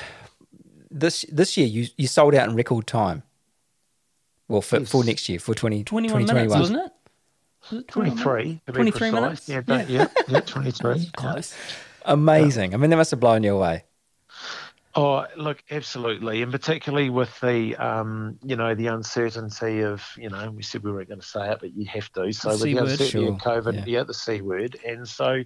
this this year you, you sold out in record time. Well, for, yes. for next year, for twenty, twenty-one minutes, wasn't it? Was it twenty-three. twenty-three minutes? Yeah, yeah. yeah, yeah twenty-three. Close. Amazing. Yeah. I mean, that must have blown you away. Oh, look, absolutely. And particularly with the, um, you know, the uncertainty of, you know, we said we weren't going to say it, but you have to. So the with C the word, uncertainty sure. of COVID, yeah. yeah, the C word. And so,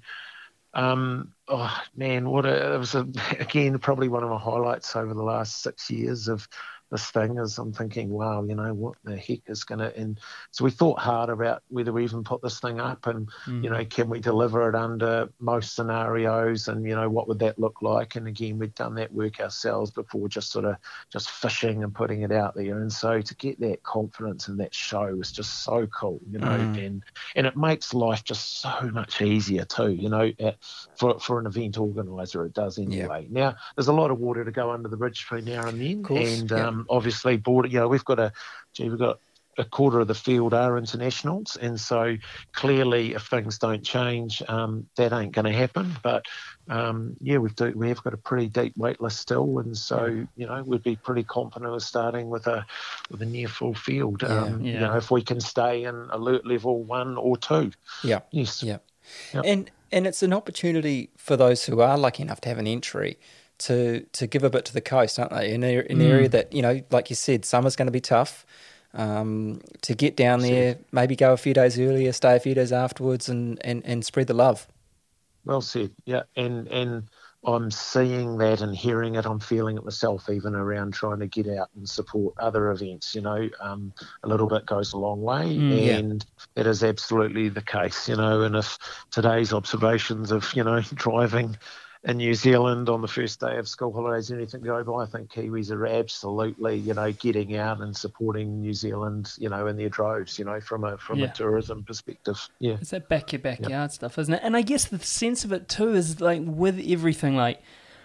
um, oh, man, what a, it was, a, again, probably one of my highlights over the last six years of this thing is I'm thinking, wow, you know, what the heck is going to, and so we thought hard about whether we even put this thing up and, mm. you know, can we deliver it under most scenarios and, you know, what would that look like? And again, we'd done that work ourselves before just sort of just fishing and putting it out there. And so to get that confidence in that show was just so cool, you know, mm. and, and it makes life just so much easier too, you know, at, for, for an event organiser, it does anyway. Yeah. Now, there's a lot of water to go under the bridge between now and then. And, yeah. um, obviously, border, you know, we've got a, gee, we've got a quarter of the field are internationals, and so clearly, if things don't change, um, that ain't going to happen. But um, yeah, we've do, we have got a pretty deep wait list still, and so you know, we'd be pretty confident of starting with a with a near full field. Um, yeah. Yeah. You know, if we can stay in alert level one or two. Yeah. Yes. Yeah. Yep. And and it's an opportunity for those who are lucky enough to have an entry to to give a bit to the coast, aren't they? In an mm. area that, you know, like you said, summer's going to be tough. Um, to get down there, maybe go a few days earlier, stay a few days afterwards, and, and, and spread the love. Well said, yeah. And and I'm seeing that and hearing it. I'm feeling it myself, even around trying to get out and support other events. You know, um, a little bit goes a long way, mm, and yeah. it is absolutely the case. You know, and if today's observations of, you know, driving in New Zealand on the first day of school holidays, anything go by, I think Kiwis are absolutely, you know, getting out and supporting New Zealand, you know, in their droves, you know, from a from yeah. a tourism perspective. Yeah. It's that back your backyard yep. stuff, isn't it? And I guess the sense of it too is like with everything, like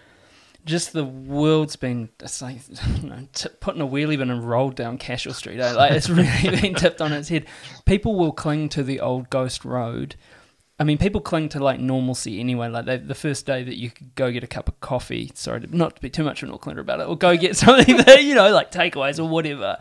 just the world's been, it's like, you know, t- putting a wheelie bin and rolled down Cashel Street. Eh? Like it's really been tipped on its head. People will cling to the old ghost road. I mean, people cling to, like, normalcy anyway. Like, they, the first day that you could go get a cup of coffee, sorry, to, not to be too much of an Aucklander about it, or go get something that, you know, like takeaways or whatever,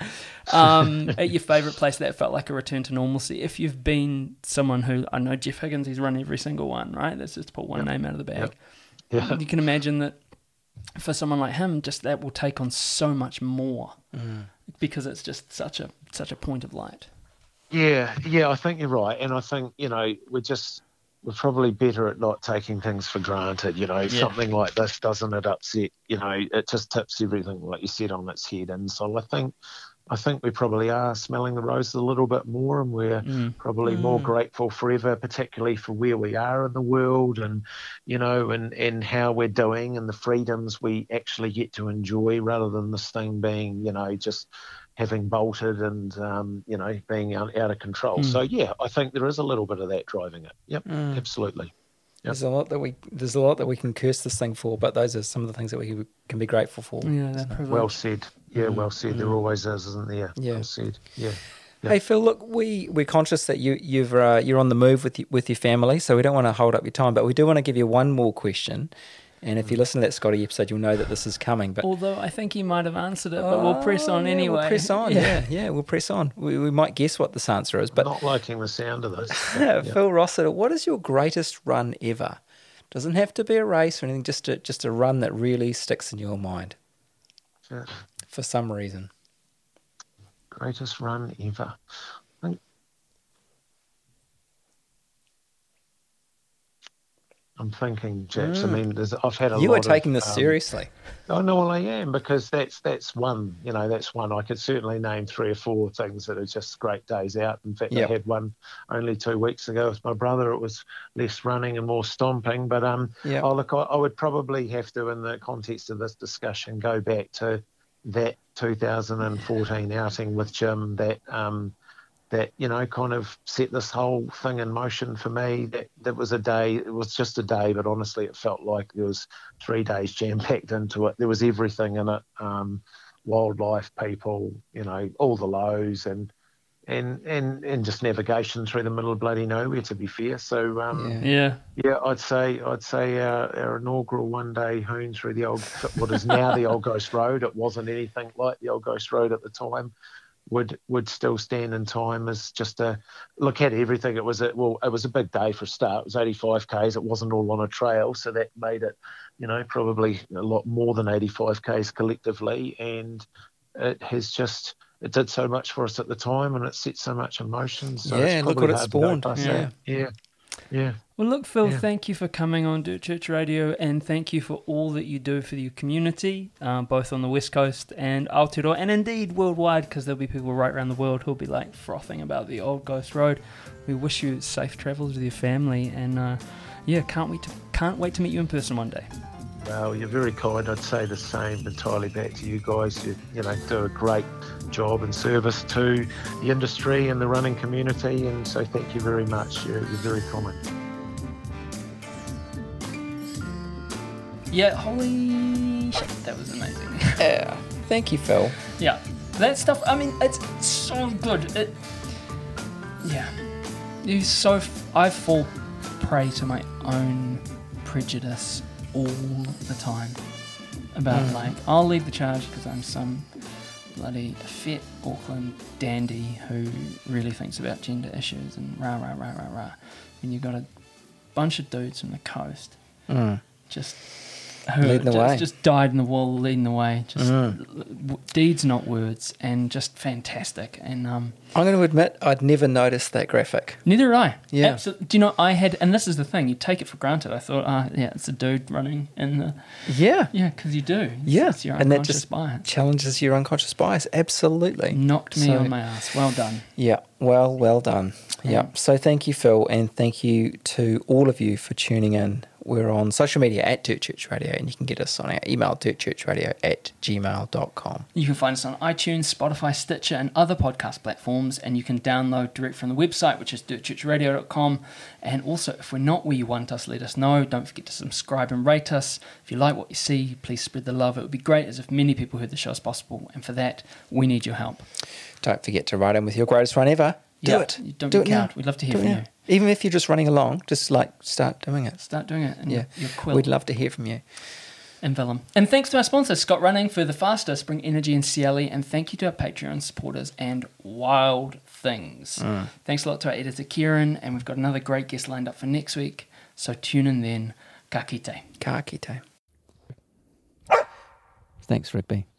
um, at your favourite place, that felt like a return to normalcy. If you've been someone who, I know Jeff Higgins, he's run every single one, right? That's just to pull one yep. name out of the bag. Yep. Yeah. You can imagine that for someone like him, just that will take on so much more mm. because it's just such a such a point of light. Yeah, yeah, I think you're right. And I think, you know, we're just, we're probably better at not taking things for granted. You know, yeah. something like this, doesn't it upset, you know, it just tips everything, like you said, on its head. And so I think I think we probably are smelling the roses a little bit more, and we're Mm. probably more grateful forever, particularly for where we are in the world, and you know, and and how we're doing, and the freedoms we actually get to enjoy, rather than this thing being, you know, just having bolted and um, you know, being out, out of control. Mm. So yeah, I think there is a little bit of that driving it. Yep, absolutely. There's a lot that we there's a lot that we can curse this thing for, but those are some of the things that we can be grateful for. Yeah, that privilege. Well said. Yeah, well said. There always is, isn't there? Yeah. Well said. Yeah. Yeah. Hey Phil, look, we we're conscious that you you've uh, you're on the move with y- with your family, so we don't want to hold up your time, but we do want to give you one more question. And if you listen to that Scotty episode, you'll know that this is coming. But Although I think he might have answered it, but we'll press on Oh, yeah, anyway. We'll press on. Yeah, yeah, we'll press on. We, we might guess what this answer is, but Not liking the sound of this. but, yeah. Phil Rossiter, what is your greatest run ever? Doesn't have to be a race or anything, just a, just a run that really sticks in your mind Yeah. for some reason. Greatest run ever. I think I'm thinking, Japs. I mean, there's, I've had a You lot are taking of, this um, seriously. Oh no, well I am, because that's that's one. You know, that's one. I could certainly name three or four things that are just great days out. In fact, Yep. I had one only two weeks ago with my brother. It was less running and more stomping. But um, Yep. oh look, I, I would probably have to, in the context of this discussion, go back to that two thousand fourteen outing with Jim. That um, that, you know, kind of set this whole thing in motion for me. That that was a day, it was just a day, but honestly it felt like there was three days jam-packed into it. There was everything in it, um, wildlife, people, you know, all the lows, and and and and just navigation through the middle of bloody nowhere, to be fair. So um, Yeah. Yeah. yeah, I'd say I'd say our, our inaugural one-day hoon through the old, what is now the Old Ghost Road. It wasn't anything like the Old Ghost Road at the time. Would would still stand in time as just a look at everything. It was a well, it was a big day for a start. It was eighty-five kays. It wasn't all on a trail, so that made it, you know, probably a lot more than eighty-five kays collectively. And it has just it did so much for us at the time, and it set so much in motion. So Yeah, it's look probably what it hard to go spawned. past Yeah. that. yeah, yeah. Well, look, Phil, Yeah. thank you for coming on Dirt Church Radio, and thank you for all that you do for your community, um, both on the West Coast and Aotearoa, and indeed worldwide, because there'll be people right around the world who'll be like frothing about the Old Ghost Road. We wish you safe travels with your family, and uh, yeah, can't wait to can't wait to meet you in person one day. Well, you're very kind. I'd say the same entirely back to you guys. You, you know, do a great job and service to the industry and the running community, and so thank you very much. You're, you're very kind. Yeah, holy shit, that was amazing. Yeah. Thank you, Phil. Yeah, that stuff, I mean, it's so good. It, yeah, it's so, f- I fall prey to my own prejudice all the time about, Mm. like, I'll lead the charge because I'm some bloody fit Auckland dandy who really thinks about gender issues and rah, rah, rah, rah, rah. And you've got a bunch of dudes from the coast Mm. just who Leading the just, way. just died in the wall, leading the way. Just Mm. w- deeds, not words, and just fantastic. And um, I'm going to admit I'd never noticed that graphic. neither did I. Yeah. Absol- Do you know, I had, and this is the thing, you take it for granted. I thought, ah, yeah, it's a dude running in the, Yeah. yeah, because you do. It's, Yeah. it's your And that unconscious just bias. challenges your unconscious bias. Absolutely. Knocked me So- on my ass. Well done. Yeah, well, well done. Yeah. So thank you, Phil, and thank you to all of you for tuning in. We're on social media at Dirt Church Radio, and you can get us on our email, dirtchurchradio at gmail dot com. You can find us on iTunes, Spotify, Stitcher, and other podcast platforms, and you can download direct from the website, which is dirt church radio dot com. And also, if we're not where you want us, let us know. Don't forget to subscribe and rate us. If you like what you see, please spread the love. It would be great as if many people heard the show as possible, and for that, we need your help. Don't forget to write in with your greatest run ever. Do Yeah, it. don't Do be it now. cowed. We'd love to hear Do it from now. you. Even if you're just running along, just like start doing it. Start doing it. And Yeah. your quill. We'd love to hear from you. And Vellum. And thanks to our sponsors, Scott Running, Further Faster, Spring Energy and Cieli, and thank you to our Patreon supporters and Wild Things. Mm. Thanks a lot to our editor Kieran, and we've got another great guest lined up for next week, so tune in then. Ka kite. Ka kite. Thanks, Rigby.